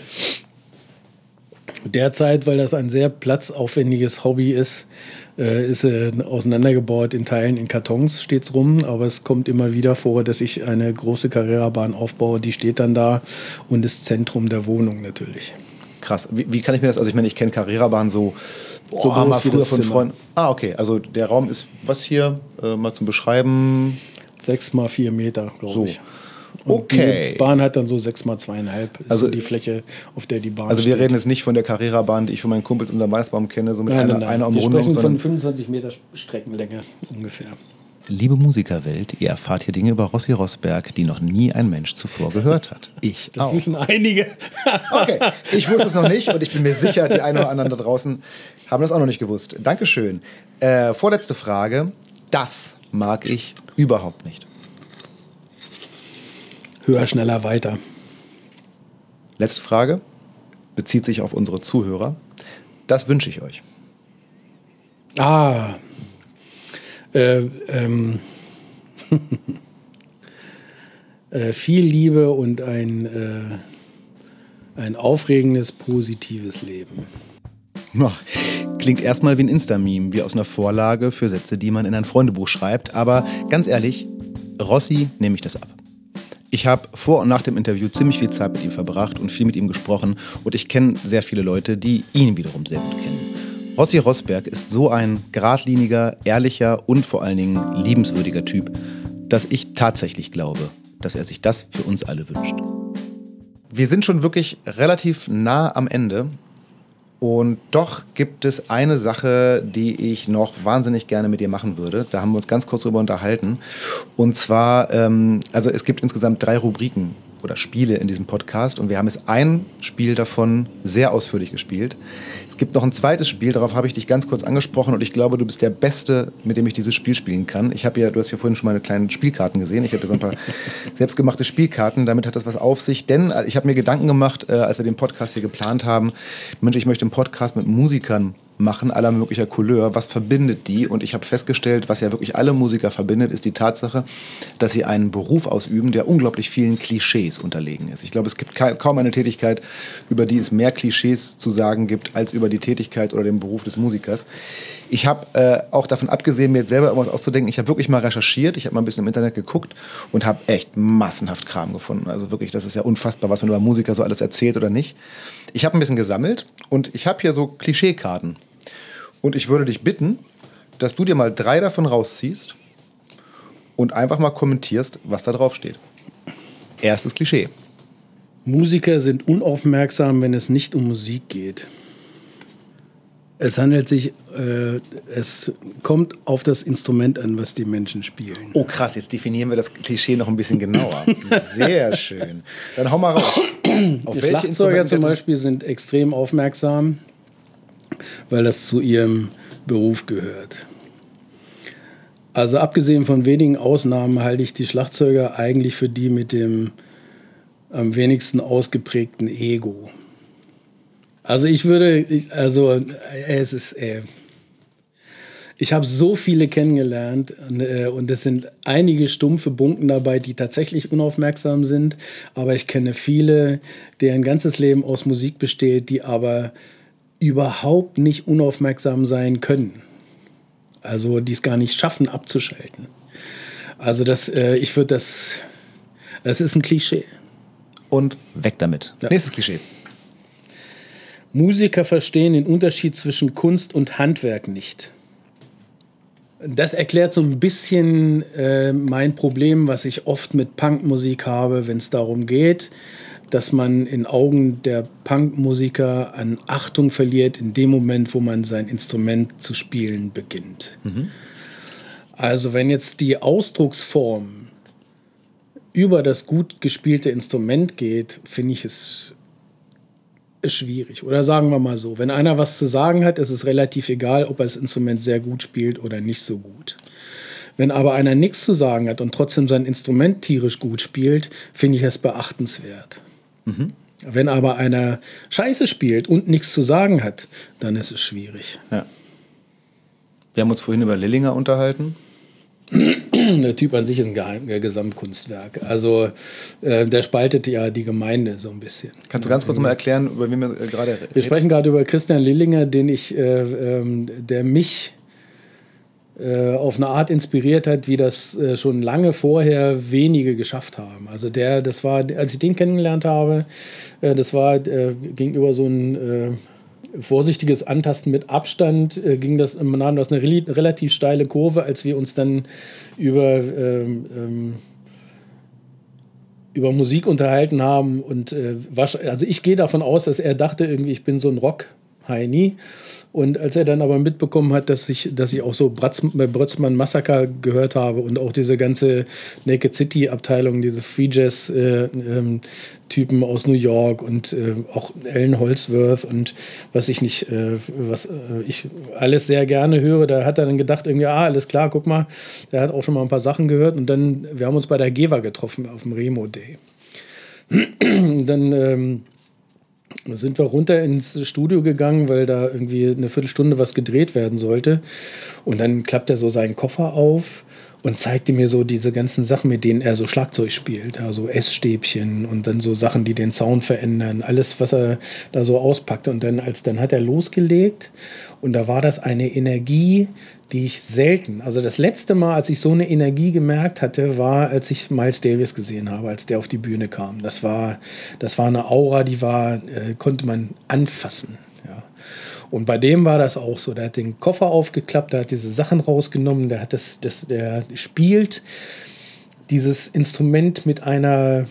A: Derzeit, weil das ein sehr platzaufwendiges Hobby ist, ist sie auseinandergebaut in Teilen, in Kartons steht es rum. Aber es kommt immer wieder vor, dass ich eine große Carrera-Bahn aufbaue. Die steht dann da und ist Zentrum der Wohnung natürlich.
B: Krass. Wie kann ich mir das, also ich meine, ich kenne Carrera-Bahn so
A: groß
B: mal früher
A: wie das
B: von
A: Zimmer.
B: Freunden. Ah, okay. Also der Raum ist, was hier, mal zum Beschreiben?
A: 6 mal 4 Meter, glaube
B: So.
A: ich. Und
B: Okay.
A: die Bahn hat dann so 6 mal 2,5. Ist
B: Also
A: so die Fläche, auf der die Bahn
B: Also wir
A: steht.
B: reden jetzt nicht von der Carrera-Bahn, die ich von meinen Kumpels unter dem Weihnachtsbaum kenne, so mit einer
A: Wir
B: Umrundung,
A: sprechen von
B: sondern
A: 25 Meter Streckenlänge ungefähr.
B: liebe Musikerwelt, ihr erfahrt hier Dinge über Rossi Rossberg, die noch nie ein Mensch zuvor gehört hat. Ich
A: Das
B: auch.
A: wissen einige.
B: Okay, ich wusste es noch nicht und ich bin mir sicher, die einen oder anderen da draußen haben das auch noch nicht gewusst. Dankeschön. Vorletzte Frage. Das mag ich überhaupt nicht.
A: Höher, schneller, weiter.
B: Letzte Frage. Bezieht sich auf unsere Zuhörer. Das wünsche ich euch.
A: Viel Liebe und ein aufregendes, positives Leben.
B: Klingt erstmal wie ein Insta-Meme, wie aus einer Vorlage für Sätze, die man in ein Freundebuch schreibt. Aber ganz ehrlich, Rossi nehme ich das ab. Ich habe vor und nach dem Interview ziemlich viel Zeit mit ihm verbracht und viel mit ihm gesprochen. Und ich kenne sehr viele Leute, die ihn wiederum sehr gut kennen. Rossi Rossberg ist so ein geradliniger, ehrlicher und vor allen Dingen liebenswürdiger Typ, dass ich tatsächlich glaube, dass er sich das für uns alle wünscht. Wir sind schon wirklich relativ nah am Ende. Und doch gibt es eine Sache, die ich noch wahnsinnig gerne mit dir machen würde. Da haben wir uns ganz kurz drüber unterhalten. Und zwar, also es gibt insgesamt 3 Rubriken oder Spiele in diesem Podcast. Und wir haben jetzt ein Spiel davon sehr ausführlich gespielt. Es gibt noch ein zweites Spiel, darauf habe ich dich ganz kurz angesprochen. Und ich glaube, du bist der Beste, mit dem ich dieses Spiel spielen kann. Du hast ja vorhin schon meine kleinen Spielkarten gesehen. Ich habe hier so ein paar selbstgemachte Spielkarten. Damit hat das was auf sich. Denn ich habe mir Gedanken gemacht, als wir den Podcast hier geplant haben. Mensch, ich möchte einen Podcast mit Musikern machen, aller möglicher Couleur. Was verbindet die? Und ich habe festgestellt, was ja wirklich alle Musiker verbindet, ist die Tatsache, dass sie einen Beruf ausüben, der unglaublich vielen Klischees unterlegen ist. Ich glaube, es gibt kaum eine Tätigkeit, über die es mehr Klischees zu sagen gibt, als über die Tätigkeit oder den Beruf des Musikers. Ich habe auch davon abgesehen, mir jetzt selber irgendwas auszudenken, ich habe wirklich mal recherchiert, ich habe mal ein bisschen im Internet geguckt und habe echt massenhaft Kram gefunden. Also wirklich, das ist ja unfassbar, was man über Musiker so alles erzählt oder nicht. Ich habe ein bisschen gesammelt und ich habe hier so Klischeekarten. Und ich würde dich bitten, dass du dir mal 3 davon rausziehst und einfach mal kommentierst, was da drauf steht. Erstes Klischee.
A: Musiker sind unaufmerksam, wenn es nicht um Musik geht. Es kommt auf das Instrument an, was die Menschen spielen.
B: Oh krass, jetzt definieren wir das Klischee noch ein bisschen genauer. Sehr schön. Dann hau mal raus. Auf
A: Die
B: welche
A: Schlagzeuger
B: Instrumente
A: zum Beispiel sind extrem aufmerksam, weil das zu ihrem Beruf gehört. Also abgesehen von wenigen Ausnahmen halte ich die Schlagzeuger eigentlich für die mit dem am wenigsten ausgeprägten Ego. Also ich habe so viele kennengelernt und es sind einige stumpfe Bunken dabei, die tatsächlich unaufmerksam sind, aber ich kenne viele, deren ganzes Leben aus Musik besteht, die aber überhaupt nicht unaufmerksam sein können. Also die es gar nicht schaffen, abzuschalten. Also das ist ein Klischee.
B: Und weg damit.
A: Ja.
B: Nächstes Klischee.
A: Musiker verstehen den Unterschied zwischen Kunst und Handwerk nicht. Das erklärt so ein bisschen mein Problem, was ich oft mit Punkmusik habe, wenn es darum geht, dass man in Augen der Punkmusiker an Achtung verliert in dem Moment, wo man sein Instrument zu spielen beginnt. Mhm. Also wenn jetzt die Ausdrucksform über das gut gespielte Instrument geht, finde ich es ist schwierig. Oder sagen wir mal so, wenn einer was zu sagen hat, ist es relativ egal, ob er das Instrument sehr gut spielt oder nicht so gut. Wenn aber einer nichts zu sagen hat und trotzdem sein Instrument tierisch gut spielt, finde ich es beachtenswert. Wenn aber einer Scheiße spielt und nichts zu sagen hat, dann ist es schwierig.
B: Ja. Wir haben uns vorhin über Lillinger unterhalten.
A: Der Typ an sich ist ein Gesamtkunstwerk. Also der spaltet ja die Gemeinde so ein bisschen.
B: Kannst du ganz kurz mal erklären, über wen wir gerade reden?
A: Wir sprechen gerade über Christian Lillinger, der mich auf eine Art inspiriert hat, wie das schon lange vorher wenige geschafft haben. Also das war, als ich den kennengelernt habe, das war gegenüber so ein vorsichtiges Antasten mit Abstand, nahm das eine relativ steile Kurve, als wir uns dann über Musik unterhalten haben. Und also ich gehe davon aus, dass er dachte irgendwie, ich bin so ein Rock-Heini. Und als er dann aber mitbekommen hat, dass ich auch so Brötzmann Massaker gehört habe und auch diese ganze Naked City Abteilung, diese Free Jazz Typen aus New York und auch Alan Holdsworth und was ich alles sehr gerne höre, da hat er dann gedacht irgendwie, alles klar, guck mal, der hat auch schon mal ein paar Sachen gehört und dann, wir haben uns bei der GEWA getroffen auf dem Remo Day. Dann sind wir runter ins Studio gegangen, weil da irgendwie eine Viertelstunde was gedreht werden sollte. Und dann klappt er so seinen Koffer auf und zeigte mir so diese ganzen Sachen, mit denen er so Schlagzeug spielt. Also Essstäbchen und dann so Sachen, die den Sound verändern. Alles, was er da so auspackt. Und dann hat er losgelegt und da war das eine Energie, die ich selten, also das letzte Mal, als ich so eine Energie gemerkt hatte, war, als ich Miles Davis gesehen habe, als der auf die Bühne kam. Das war eine Aura, konnte man anfassen. Ja. Und bei dem war das auch so. Der hat den Koffer aufgeklappt, der hat diese Sachen rausgenommen, der spielt dieses Instrument mit einer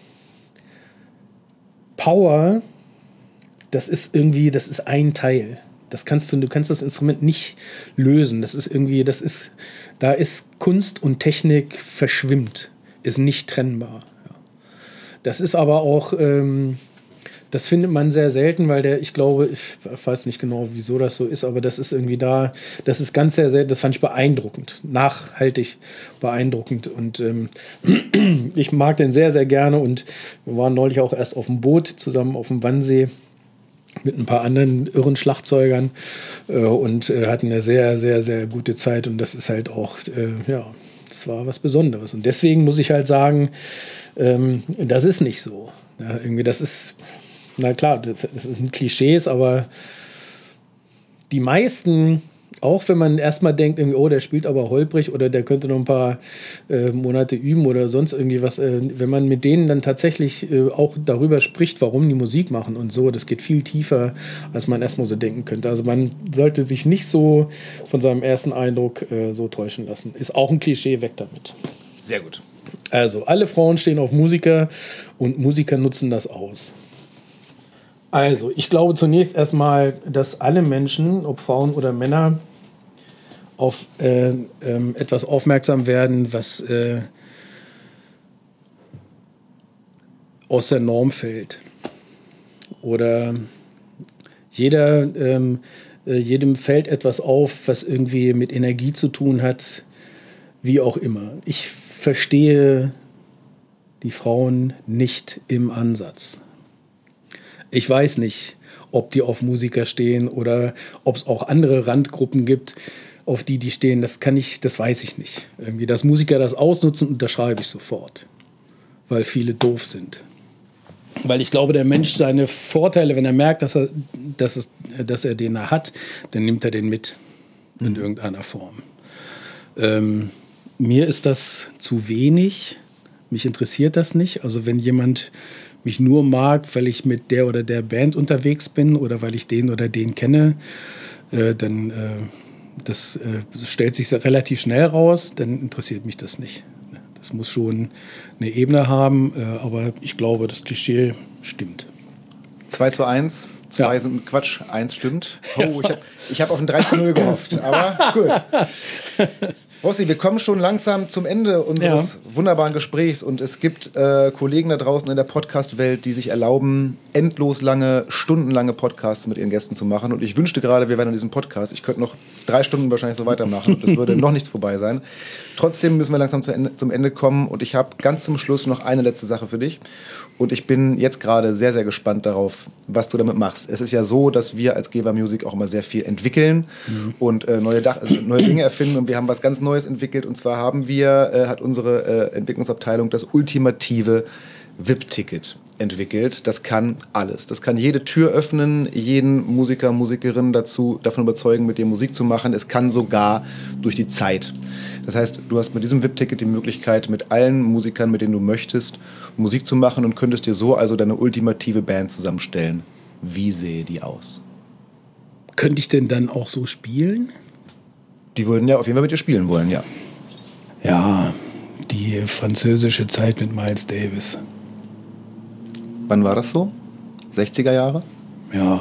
A: Power, das ist ein Teil. Du kannst das Instrument nicht lösen. Da ist Kunst und Technik verschwimmt, ist nicht trennbar. Ja. Das ist aber auch, das findet man sehr selten, weil ich weiß nicht genau, wieso das so ist, aber das ist irgendwie das ist ganz sehr selten, das fand ich beeindruckend, nachhaltig beeindruckend und ich mag den sehr, sehr gerne und wir waren neulich auch erst auf dem Boot zusammen auf dem Wannsee mit ein paar anderen irren Schlagzeugern und hatten eine sehr, sehr, sehr gute Zeit und das ist halt auch, das war was Besonderes und deswegen muss ich halt sagen, das ist nicht so. Ja, irgendwie das ist, na klar, das sind Klischees, aber die meisten, auch wenn man erstmal denkt, oh, der spielt aber holprig oder der könnte noch ein paar Monate üben oder sonst irgendwie was, wenn man mit denen dann tatsächlich auch darüber spricht, warum die Musik machen und so, das geht viel tiefer, als man erstmal so denken könnte. Also man sollte sich nicht so von seinem ersten Eindruck so täuschen lassen. Ist auch ein Klischee, weg damit.
B: Sehr gut.
A: Also, alle Frauen stehen auf Musiker und Musiker nutzen das aus. Also, ich glaube zunächst erstmal, dass alle Menschen, ob Frauen oder Männer, auf etwas aufmerksam werden, was aus der Norm fällt. Oder jedem fällt etwas auf, was irgendwie mit Energie zu tun hat, wie auch immer. Ich verstehe die Frauen nicht im Ansatz. Ich weiß nicht, ob die auf Musiker stehen oder ob es auch andere Randgruppen gibt, auf die stehen. Das weiß ich nicht. Irgendwie, dass Musiker das ausnutzen, unterschreibe ich sofort, weil viele doof sind. Weil ich glaube, der Mensch seine Vorteile, wenn er merkt, dass er den hat, dann nimmt er den mit in irgendeiner Form. Mir ist das zu wenig. Mich interessiert das nicht. Also wenn jemand mich nur mag, weil ich mit der oder der Band unterwegs bin oder weil ich den oder den kenne, dann das stellt sich relativ schnell raus, dann interessiert mich das nicht. Das muss schon eine Ebene haben, aber ich glaube, das Klischee stimmt.
B: 2:1, 2 sind Quatsch, 1 stimmt. Oh, ich hab auf ein 3:0 gehofft, aber gut. Rossi, wir kommen schon langsam zum Ende unseres wunderbaren Gesprächs und es gibt Kollegen da draußen in der Podcast-Welt, die sich erlauben, endlos lange, stundenlange Podcasts mit ihren Gästen zu machen und ich wünschte gerade, wir wären an diesem Podcast. Ich könnte noch 3 Stunden wahrscheinlich so weitermachen und es würde noch nichts vorbei sein. Trotzdem müssen wir langsam zum Ende kommen und ich habe ganz zum Schluss noch eine letzte Sache für dich und ich bin jetzt gerade sehr, sehr gespannt darauf, was du damit machst. Es ist ja so, dass wir als Geber Music auch immer sehr viel entwickeln und neue Dinge erfinden und wir haben was ganz Neues entwickelt und zwar hat unsere Entwicklungsabteilung das ultimative VIP-Ticket entwickelt. Das kann alles. Das kann jede Tür öffnen, jeden Musiker, Musikerin davon überzeugen, mit dir Musik zu machen. Es kann sogar durch die Zeit. Das heißt, du hast mit diesem VIP-Ticket die Möglichkeit, mit allen Musikern, mit denen du möchtest, Musik zu machen und könntest dir so also deine ultimative Band zusammenstellen. Wie sähe die aus?
A: Könnte ich denn dann auch so spielen?
B: Die würden ja auf jeden Fall mit dir spielen wollen, ja.
A: Ja, die französische Zeit mit Miles Davis.
B: Wann war das so? 60er Jahre?
A: Ja.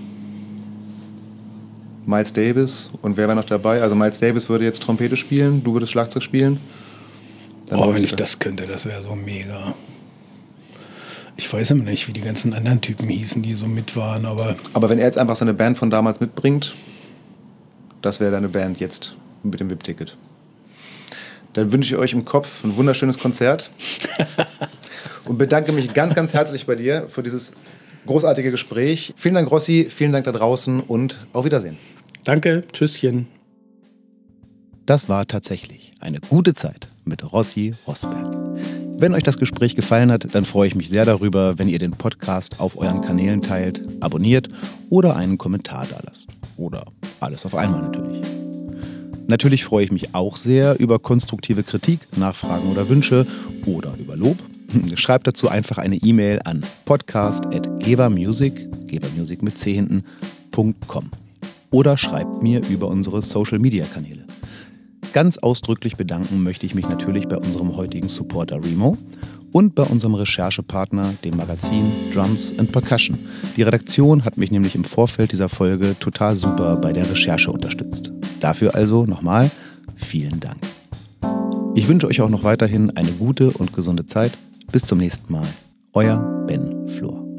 B: Miles Davis und wer wäre noch dabei? Also Miles Davis würde jetzt Trompete spielen, du würdest Schlagzeug spielen.
A: Wenn ich das könnte, das wäre so mega. Ich weiß immer nicht, wie die ganzen anderen Typen hießen, die so mit waren, aber...
B: Aber wenn er jetzt einfach seine Band von damals mitbringt, das wäre deine Band jetzt mit dem VIP-Ticket. Dann wünsche ich euch im Kopf ein wunderschönes Konzert und bedanke mich ganz, ganz herzlich bei dir für dieses großartige Gespräch. Vielen Dank, Rossi, vielen Dank da draußen und auf Wiedersehen.
A: Danke, tschüsschen.
B: Das war tatsächlich eine gute Zeit mit Rossi Rossberg. Wenn euch das Gespräch gefallen hat, dann freue ich mich sehr darüber, wenn ihr den Podcast auf euren Kanälen teilt, abonniert oder einen Kommentar dalasst. Oder alles auf einmal natürlich. Natürlich freue ich mich auch sehr über konstruktive Kritik, Nachfragen oder Wünsche oder über Lob. Schreibt dazu einfach eine E-Mail an podcast@gebermusic, Gebermusic mit C hinten, .com. Oder schreibt mir über unsere Social-Media-Kanäle. Ganz ausdrücklich bedanken möchte ich mich natürlich bei unserem heutigen Supporter Remo und bei unserem Recherchepartner, dem Magazin Drums and Percussion. Die Redaktion hat mich nämlich im Vorfeld dieser Folge total super bei der Recherche unterstützt. Dafür also nochmal vielen Dank. Ich wünsche euch auch noch weiterhin eine gute und gesunde Zeit. Bis zum nächsten Mal. Euer Ben Flor.